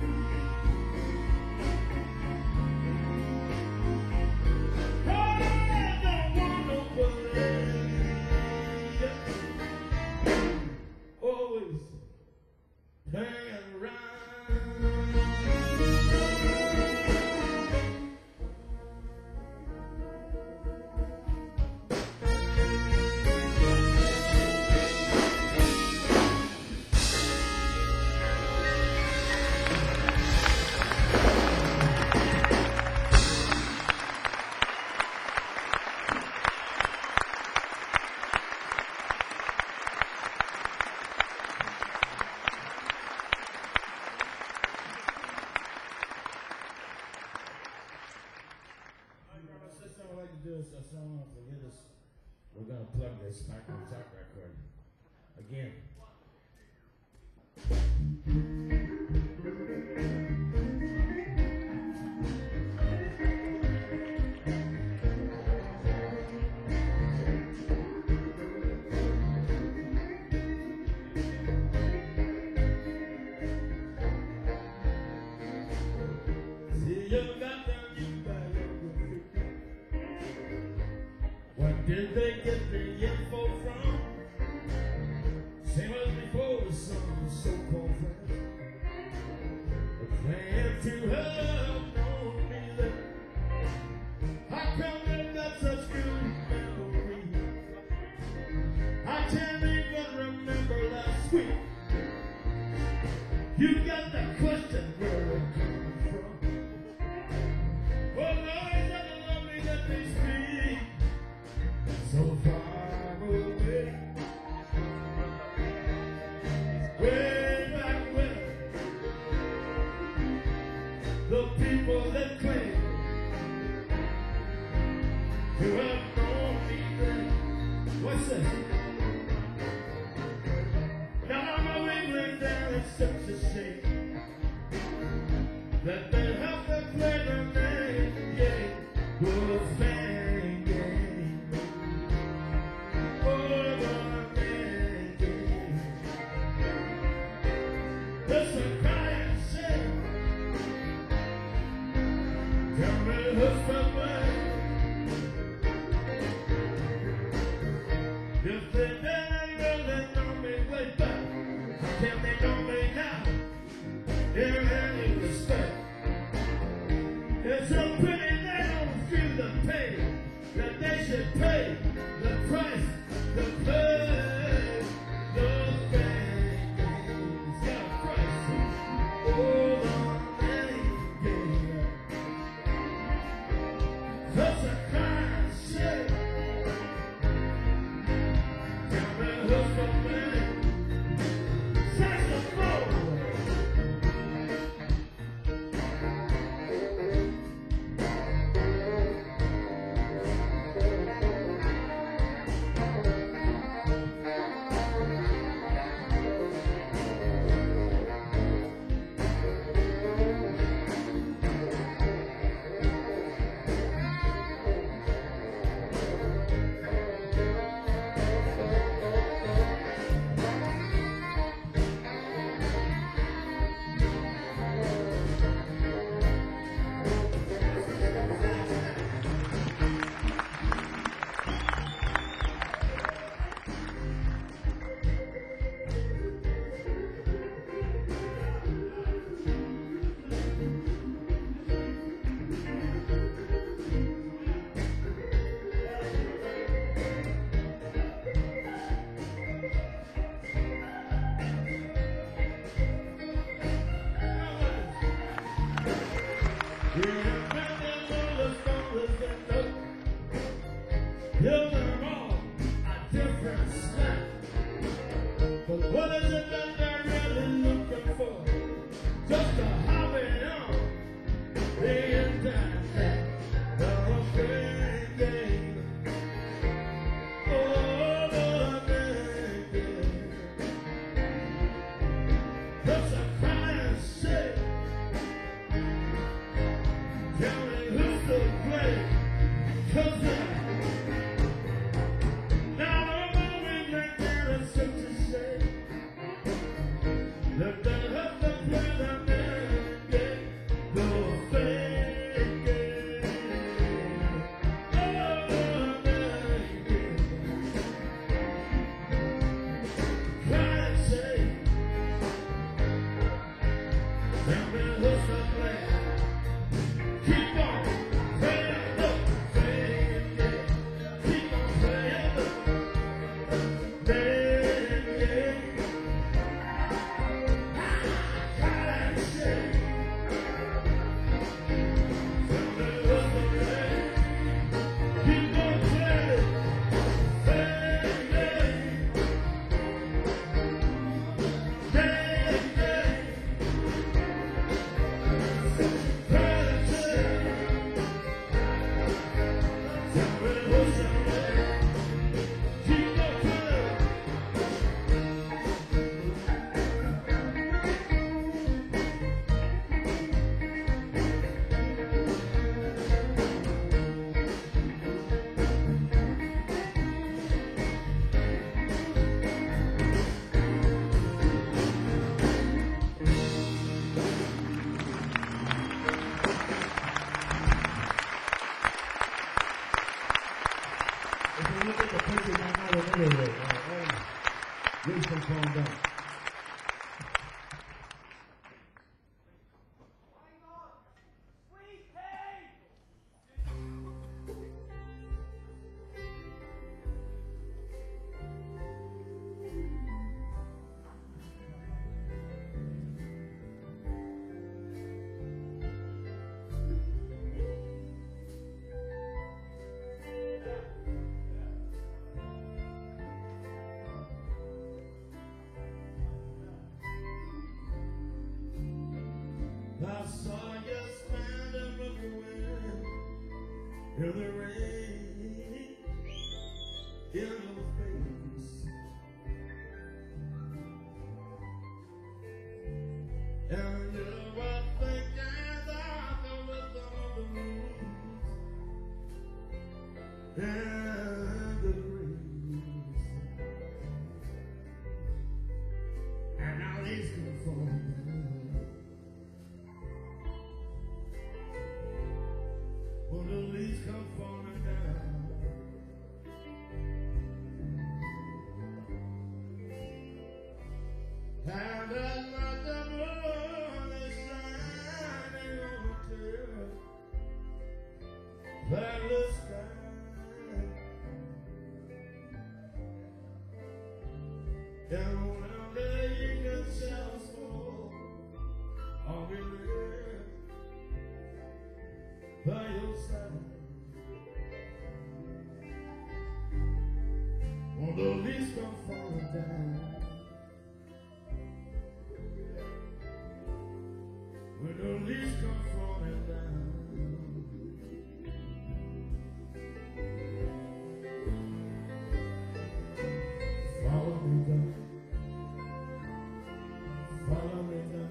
this a song for this. We're gonna plug this back on top record again. See, you got them you by your feet. What did they get the info from? Same as before, some so-called friends. But playing to have known me then. How come they got such good memories? I can't even remember last week. You got the question where it comes from. Well, Lord, it's not lovely that they speak so far away. Way back when the people that claim who have known me then. What's this? Now I'm a England there, it's such a shame that they have to play the name game, the fan game, oh the man game. It's a crying shame. Tell me who's the blame. If they didn't really know me way back, how can they know me now in any respect? It's a pity they don't feel the pain that they should pay the price, the pay, the thing. It's got a price. Oh, the thing. That's a crying shame. Tell me who's the blame. Saxophone. You're all a different snack. But what is it that they're really looking for? Just a hobby on the internet. They're a big game. Oh, the big game. That's a crying shame. Tell me who's to blame. 'Cause I Let them have to play the man game, the fake game. I saw you standing looking in the rain in your face, and you were thinking that the rhythm of the moon and the breeze, and now these come falling down. When the leaves come falling down, and another moon is shining on the clear, cloudless sky, and when the eagle shall fall, I'll be there by your side. When the leaves come falling down, when the leaves come falling down, follow me down, follow me down,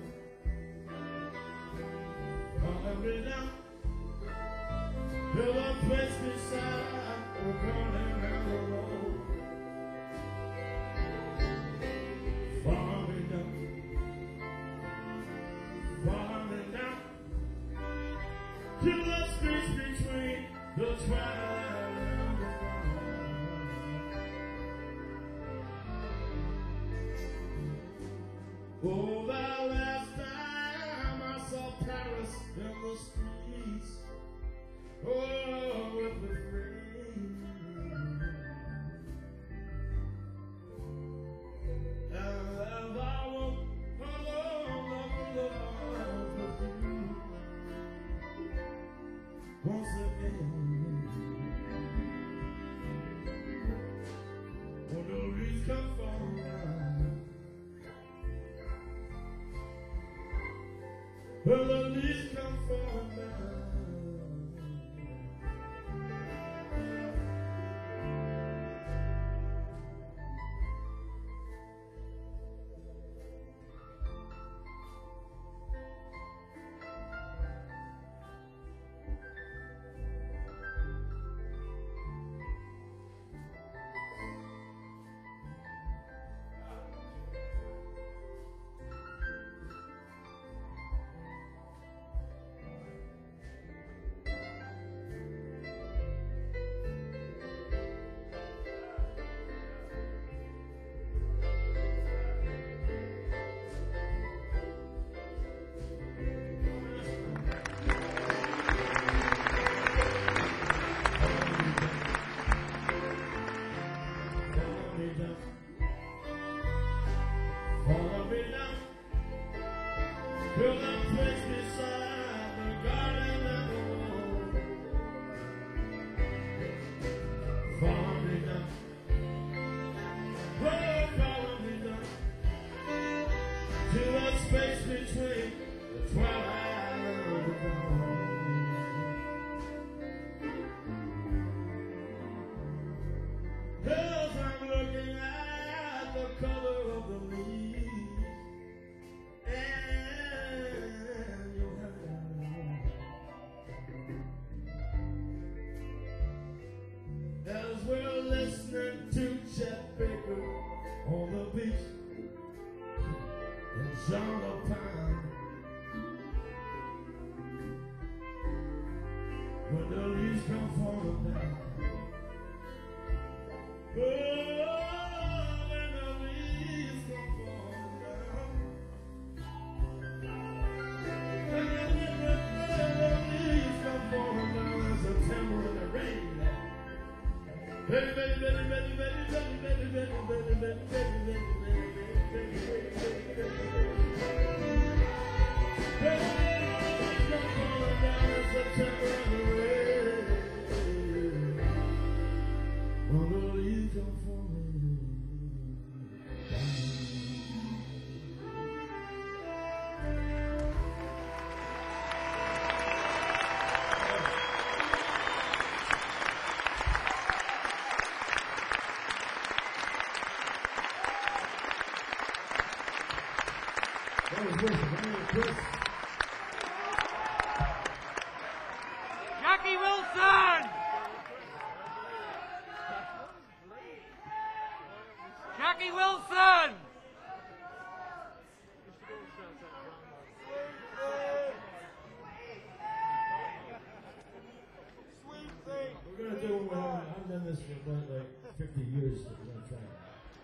follow me down. There's a place beside the garden and the road. Follow me down, follow me down, to the space between the twilight and the dawn. Oh, the last time I saw Paris in the streets, oh, with the rain, and as I walk alone, alone with you, once again, when the leaves come falling down, when the leaves come falling down. Follow me down to the place beside the garden and the road. Follow me down, oh, follow me down to the space between the twilight and the dawn. Cause I'm looking at the color of the leaves and your hair, as we're listening to Chet Baker on the beach in John Pine. When the leaves come falling down, oh, when the leaves come falling down, when the leaves come falling down in September in the rain. Baby, baby, baby, baby, baby, baby, baby, baby, baby, baby, baby, baby, Wilson! Jackie Wilson! We're going to do what we have. I've done this for about like fifty years, so we're going to try it.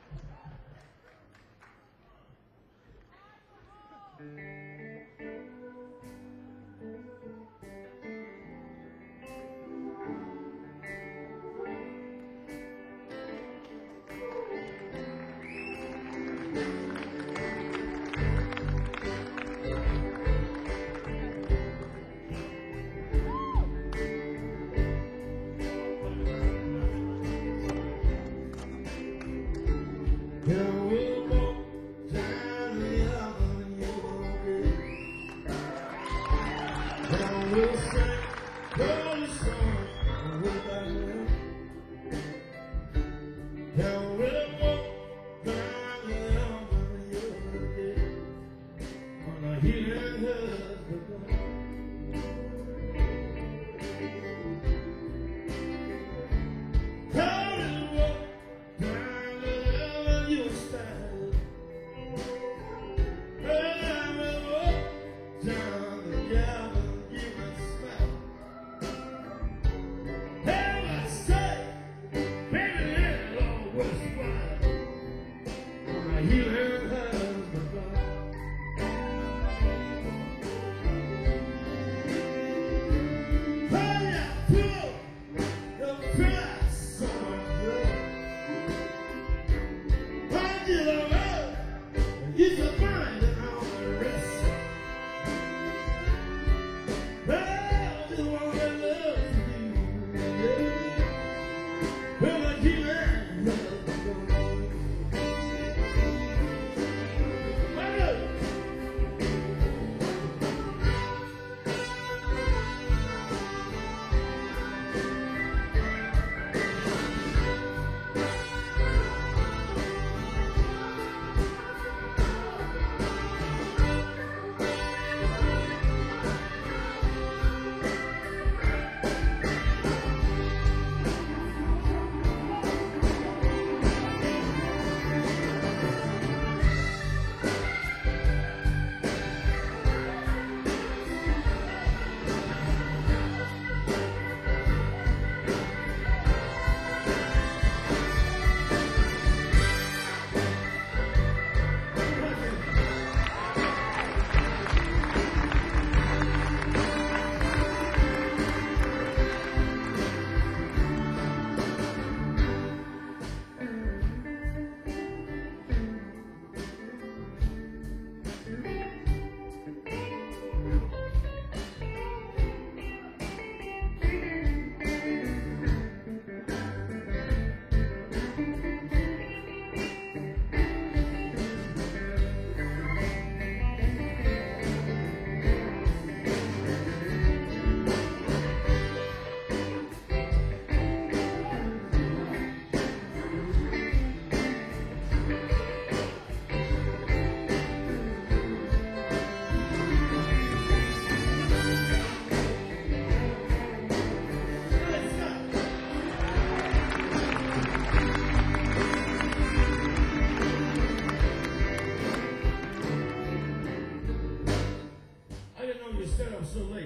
So late.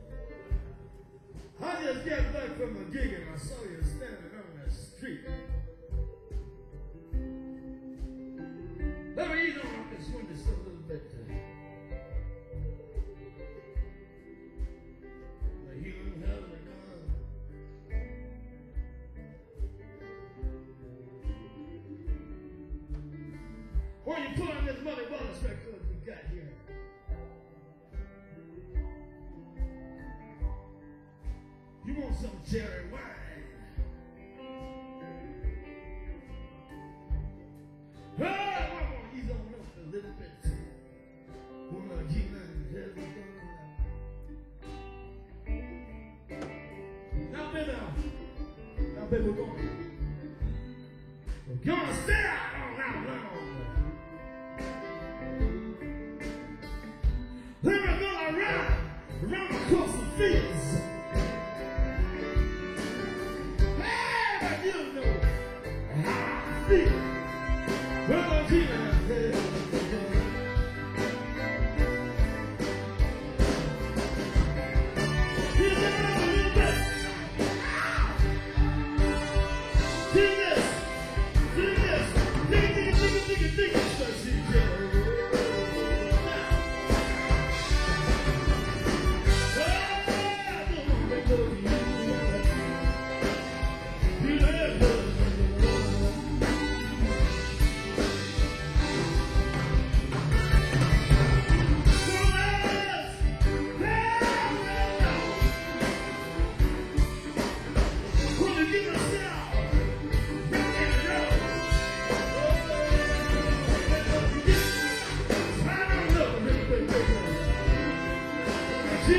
I just got back from a gig and I saw you standing on that street. Let me ease on this window just a little bit. The healing hell to come. Or you put on this muddy water straight clothes we got here. You want some cherry wine? Oh, I want to ease on up a little bit. Wanna get in the Now, baby, now, baby, we're going. We're gonna stay out all night long. Then we're gonna ride around across the fields.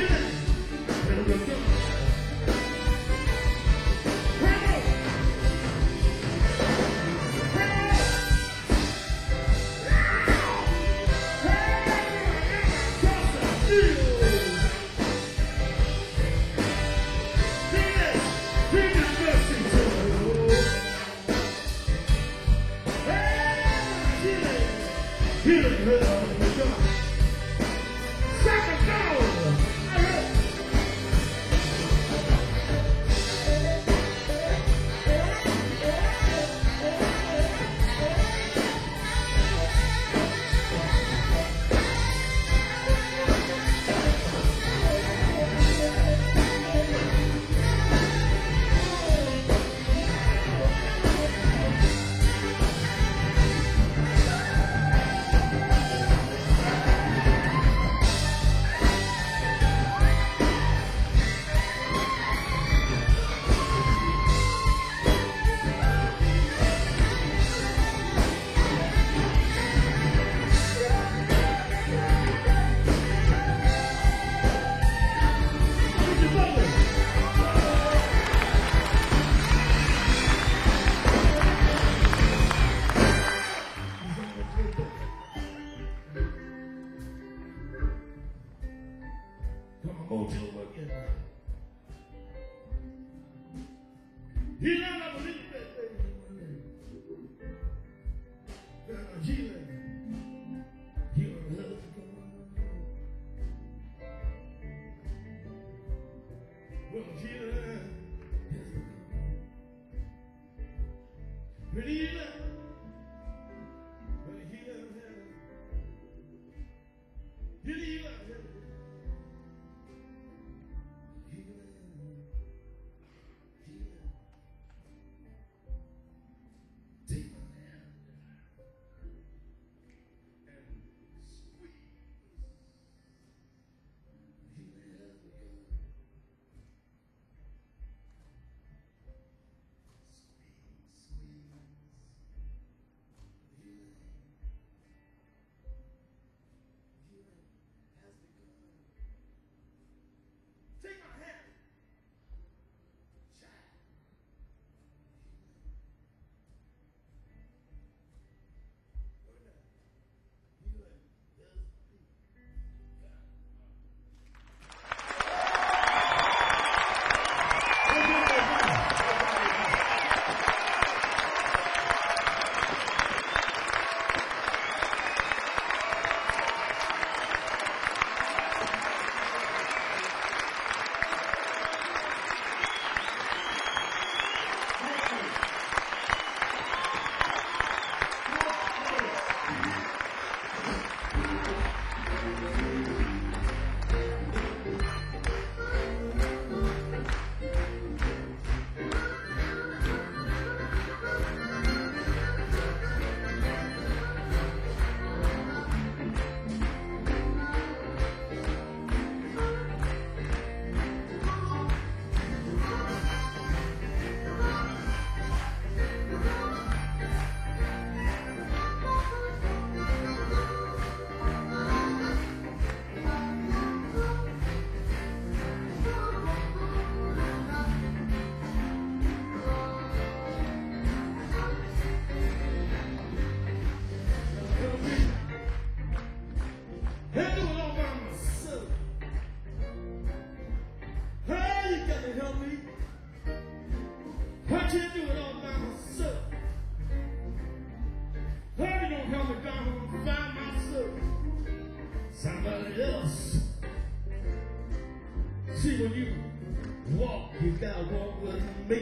See, when you walk, you gotta walk with me.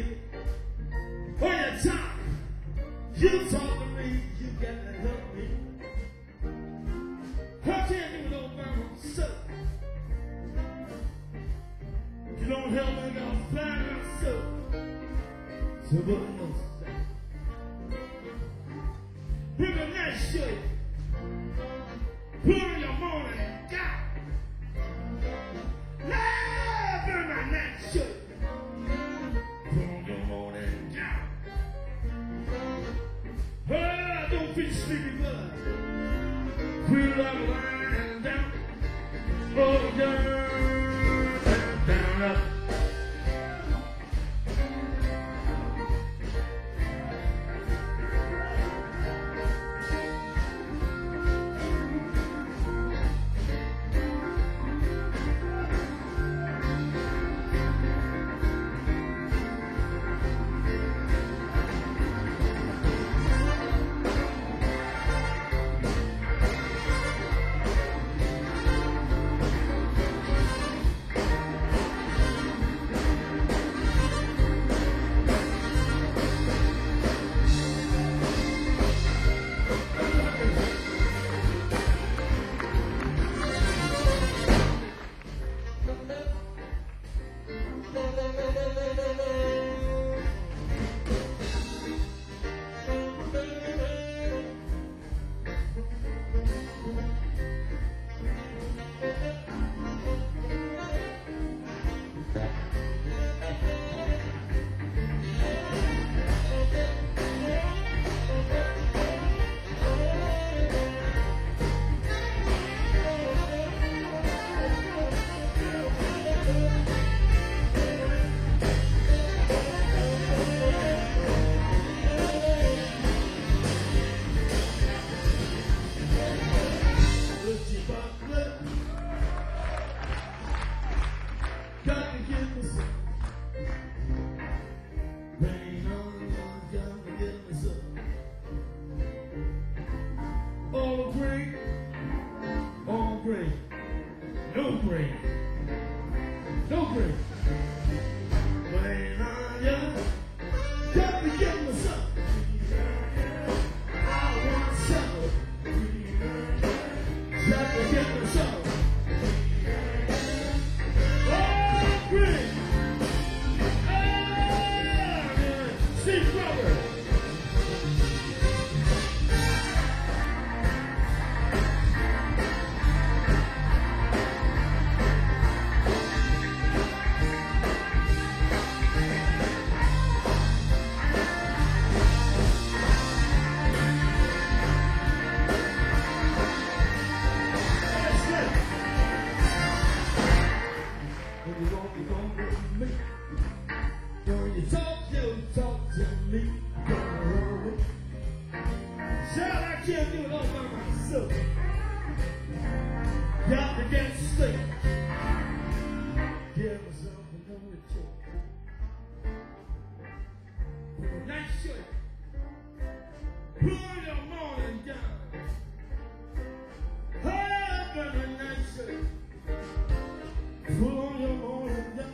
When you talk, you talk to me, you gotta help me. I can't do it all by myself. You don't help me, I'll find myself. Somebody else. With a nice shirt, put on your morning gown. Love in my nice shirt, put on your morning gown. Oh, don't be sleepy, but quit up lying down. Oh, girl. up. All grain, all grain, no grain, no grain. When I'm young, got to get myself. I want some. Got to get myself. All grain. Ah, Steve Brother. Got to get straight. Give myself another check. With a nice shirt. Pull your morning down. Have a nice shirt. Pull your morning down.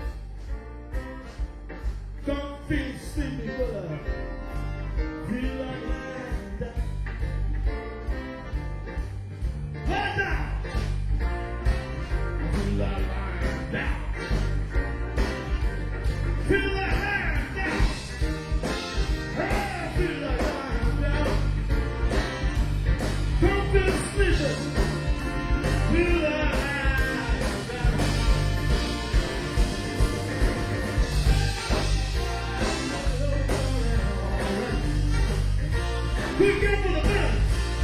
Don't feel sleepy, but I feel like lying down. Lie down. Feel like lying down. Feel like lying down. I feel like lying down. Don't feel sleepy. Feel like lying down. We go for the best.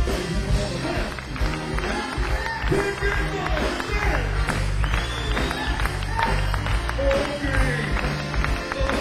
We go for the best. Okay.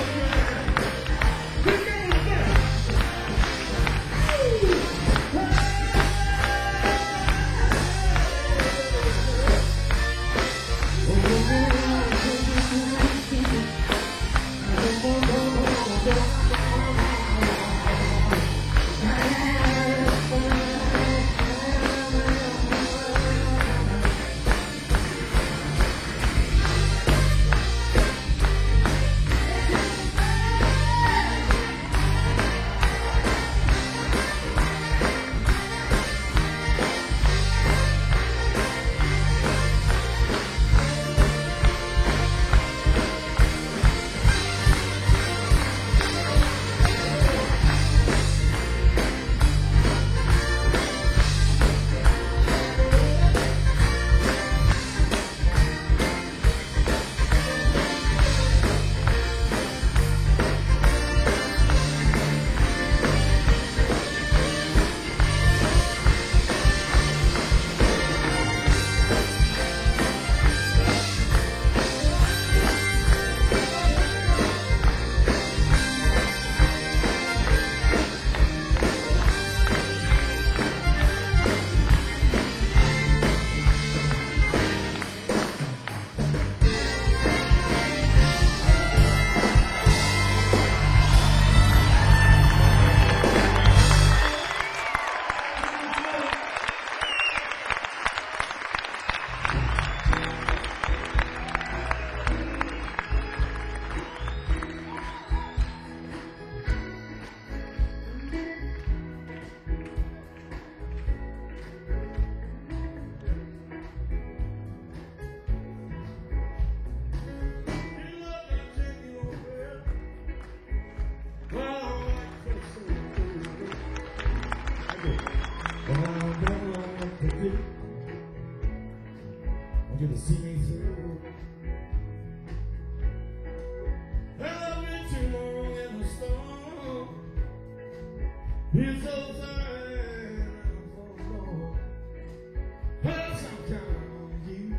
He's so fine for more. Well, some count on you.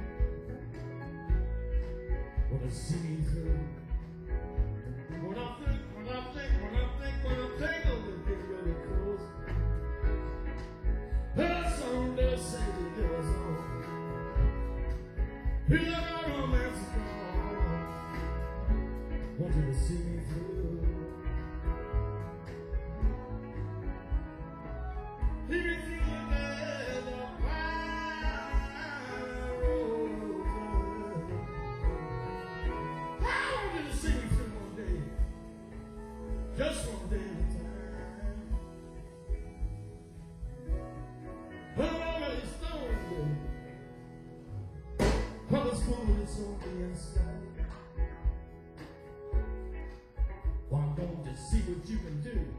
Wanna see me through. When I think, when I think, when I think, when I think of the big really close. Well, some they say that it was on. He let our romance gone. Want you to see me through. He can see it as a fire rose. I want you to see me through one day. Just one day at a time. When I'm already stoned. Public school is on the inside. Why don't you see what you can do?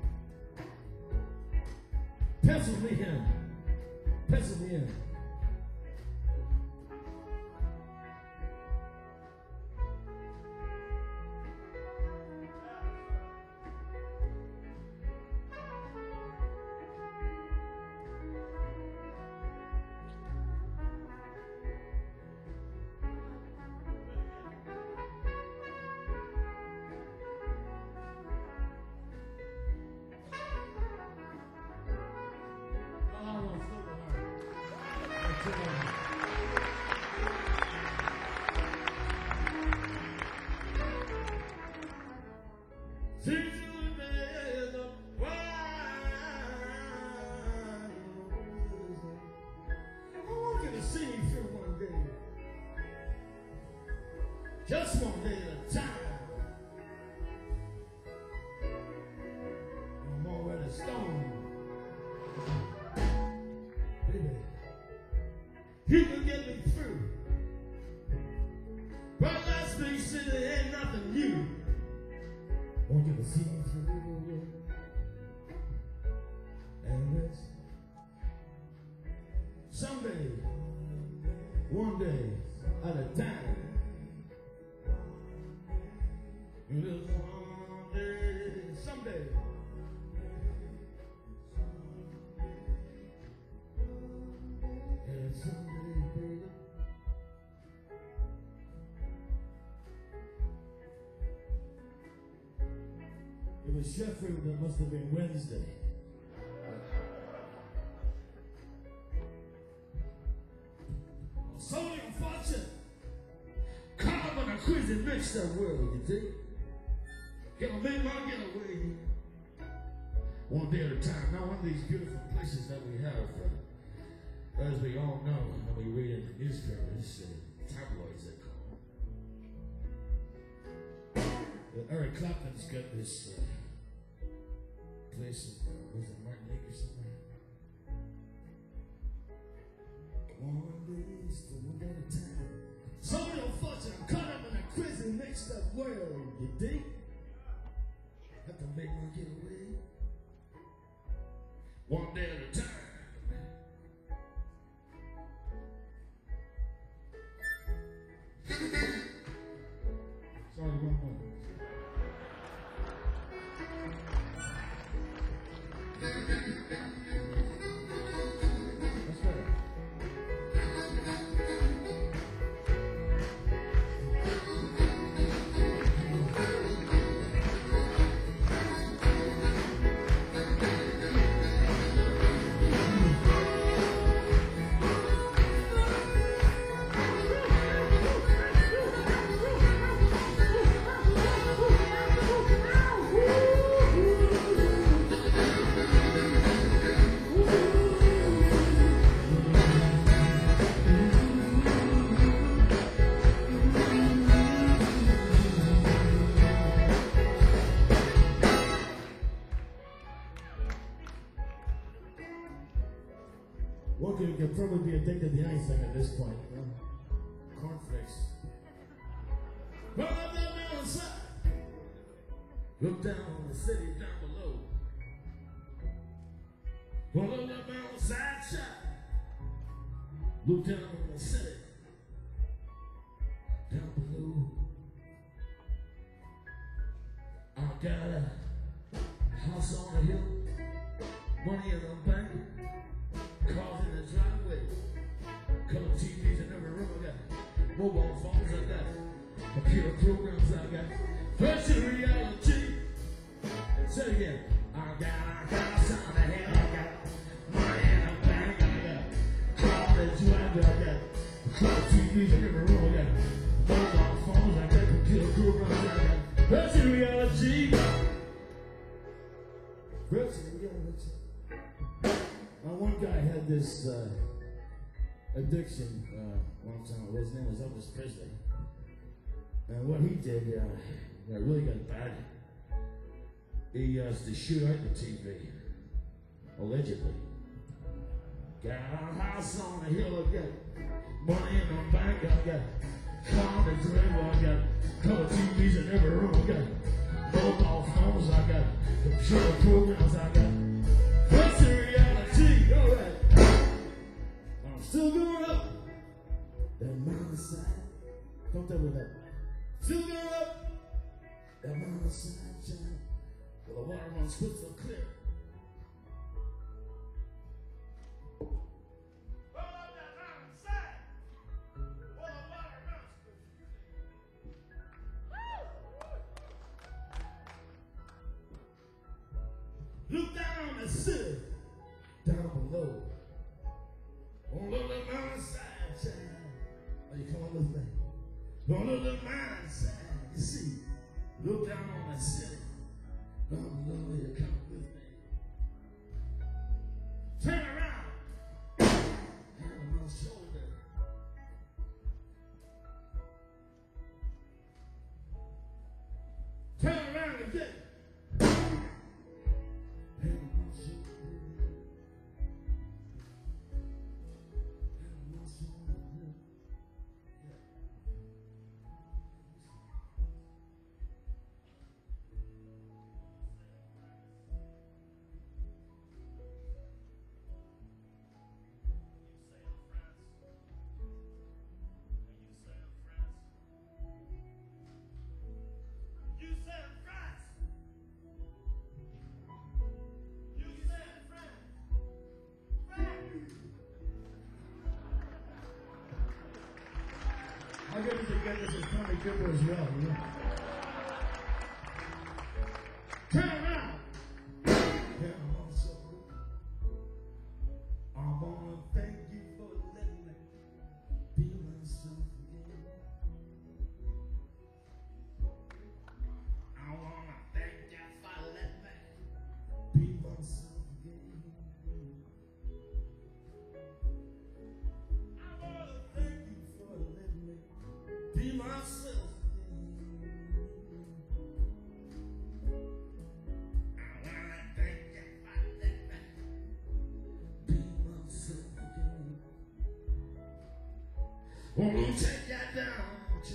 Pencil me in. Pencil me in. See you there, the wine. I want you to see me through one day. Just one day at a time. I'm already stoned. Baby, you can get me through. But let's face it, there ain't nothing new. Want you to see me through. And it's someday, one day at a time. It is one day, someday. And someday, baby. It was Sheffield, that must have been Wednesday. Sodium fortune, carbon, a crazy mixed up world, you dig? Gonna make my getaway one day at a time. Now, one of these beautiful places that we have, uh, as we all know, when we read in the newspapers, uh, tabloids they call them. Uh, Eric Clapton's got this uh, place in, uh, was it Martinique or somewhere? One day, still one day at a time. Sodium fortune, I'm caught up in a crazy mixed up world, you dig? Have to make my getaway one day at a time. Sorry, one more. That's right. One could, could probably be addicted to anything at this point, you know? Cornflakes. Well, I'm down there outside. Look down on the city down below. Well, look up on the side shot. Look down on the city down below. I got a house on a hill. money in the bank, cars in the driveway, color T Vs in every room. I got mobile phones, I got computer programs, I got virtual reality. Say it again. I got, I got something to hell, I got money in the bank, I got cars in the driveway, I got color T Vs in every room. I got mobile phones, I got computer programs, I got virtual reality. Virtual reality. Now, one guy had this uh, addiction uh, one time. His name was Elvis Presley. And what he did, uh, that really got bad, he used to shoot out the T V, allegedly. Got a house on the hill, I got money in the bank, I got car in the driveway, I got color T Vs in every room, I got mobile phones, I got computer programs, I got virtual reality, all right. I'm still going up that mountainside. Don't tell me that. Still going up that mountainside, child. Well, the water runs crystal clear. Well, up that mountainside. Well, the water runs crystal clear. Look down on the city, down below. On the mountainside, child. Are you coming with me? On the mountainside, you see. Look down on the city, down below. You come with me. Turn around, hand on my shoulder. Turn around again. I get it together as a Tommy Cooper as well. You know? Turn around. Yeah, I'm also. I wanna thank you for letting me be myself again. I wanna thank you for letting me be myself again. I wanna thank you for letting me be myself again. I wanna thank you for letting me be myself again. Wanna take that down to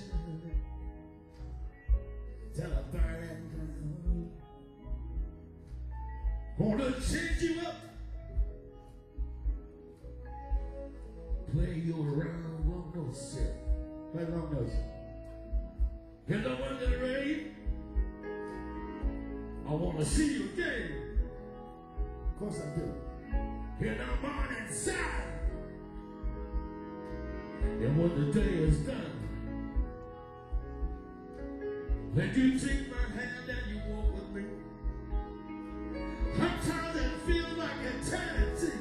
till I burn and ground. Wanna change you up, play you around, long nose shit. Play long nose. You know what the rain? I wanna see you again. Of course I do. In the morning sun. And when the day is done, then you take my hand and you walk with me. Sometimes it feels like eternity.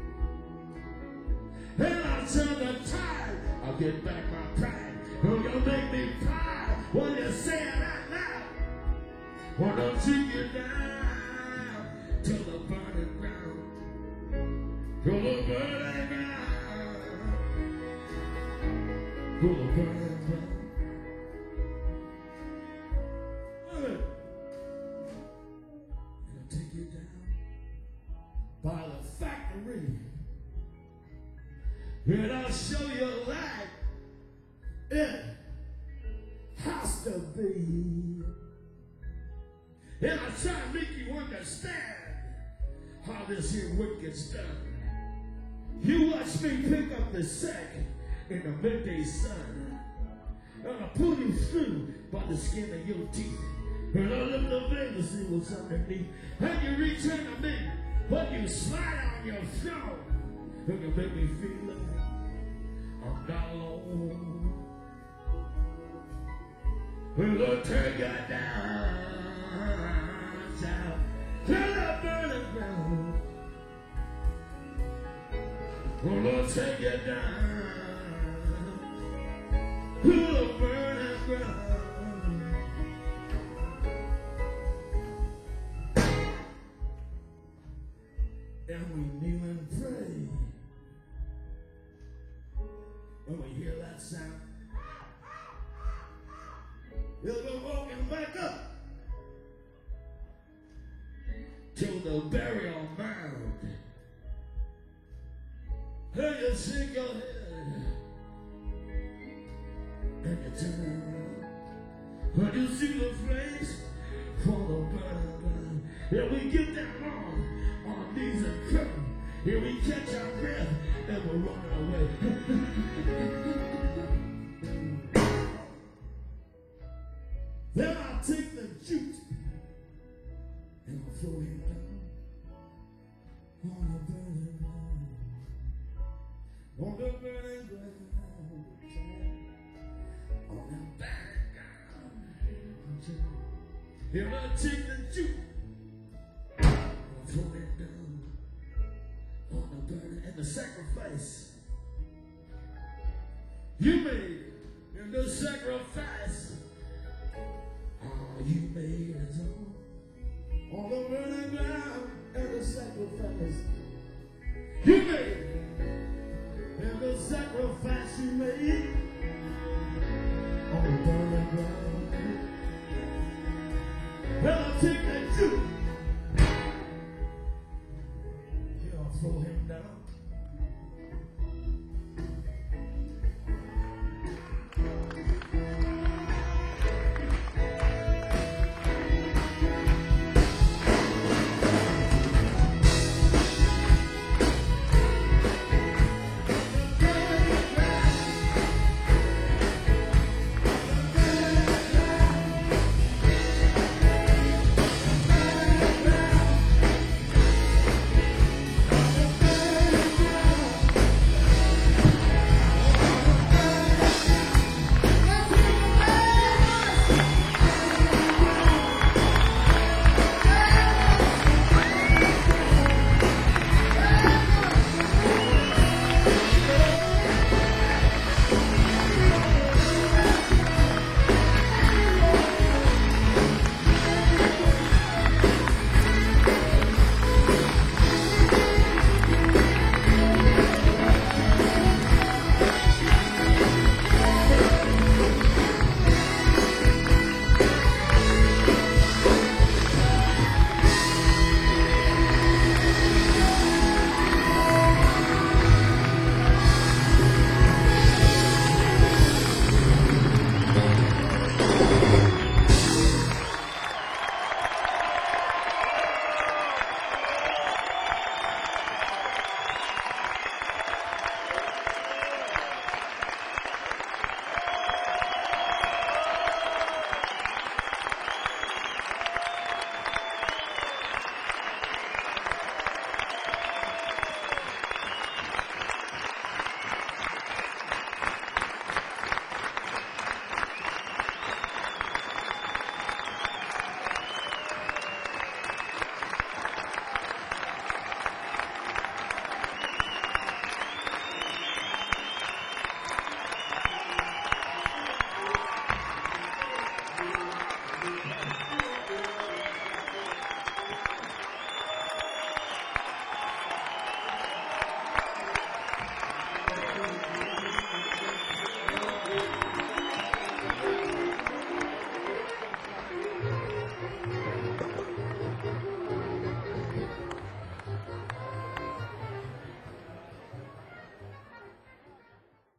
And I'll turn the tide. I'll get back my pride. Oh, you'll make me cry when you say it out loud. Why don't you get down to the burning ground? To the burning ground. To the burning ground. I'll take you down by the factory. And I'll show you a light. It has to be. And I'll try to make you understand how this here work gets done. You watch me pick up the sack in the midday sun. And I'll pull you through by the skin of your teeth. And I'll lift the veil to see what's underneath. And you return to me When you slide on your floor, you can make me feel like I'm not alone. We'll take you down, down to the burning ground. We'll take you down to the burning ground. And we kneel and pray. When we hear that sound, we'll go walking back up to the burial mound. And you shake your head and you turn around. When you see the flames for the burning ground, and we get down on our knees and pray. Here we catch our breath and we're running away. Then I'll take the jute and I'll throw him down on the burning ground. On the burning ground. On the burning ground. Here I'll take the jute and I'll throw him down on the burning and the sacrifice you made in the sacrifice. Oh, you made it all on the burning ground and the sacrifice you made and the sacrifice you made on the burning ground. Well, I'll take that too. I'll throw him down.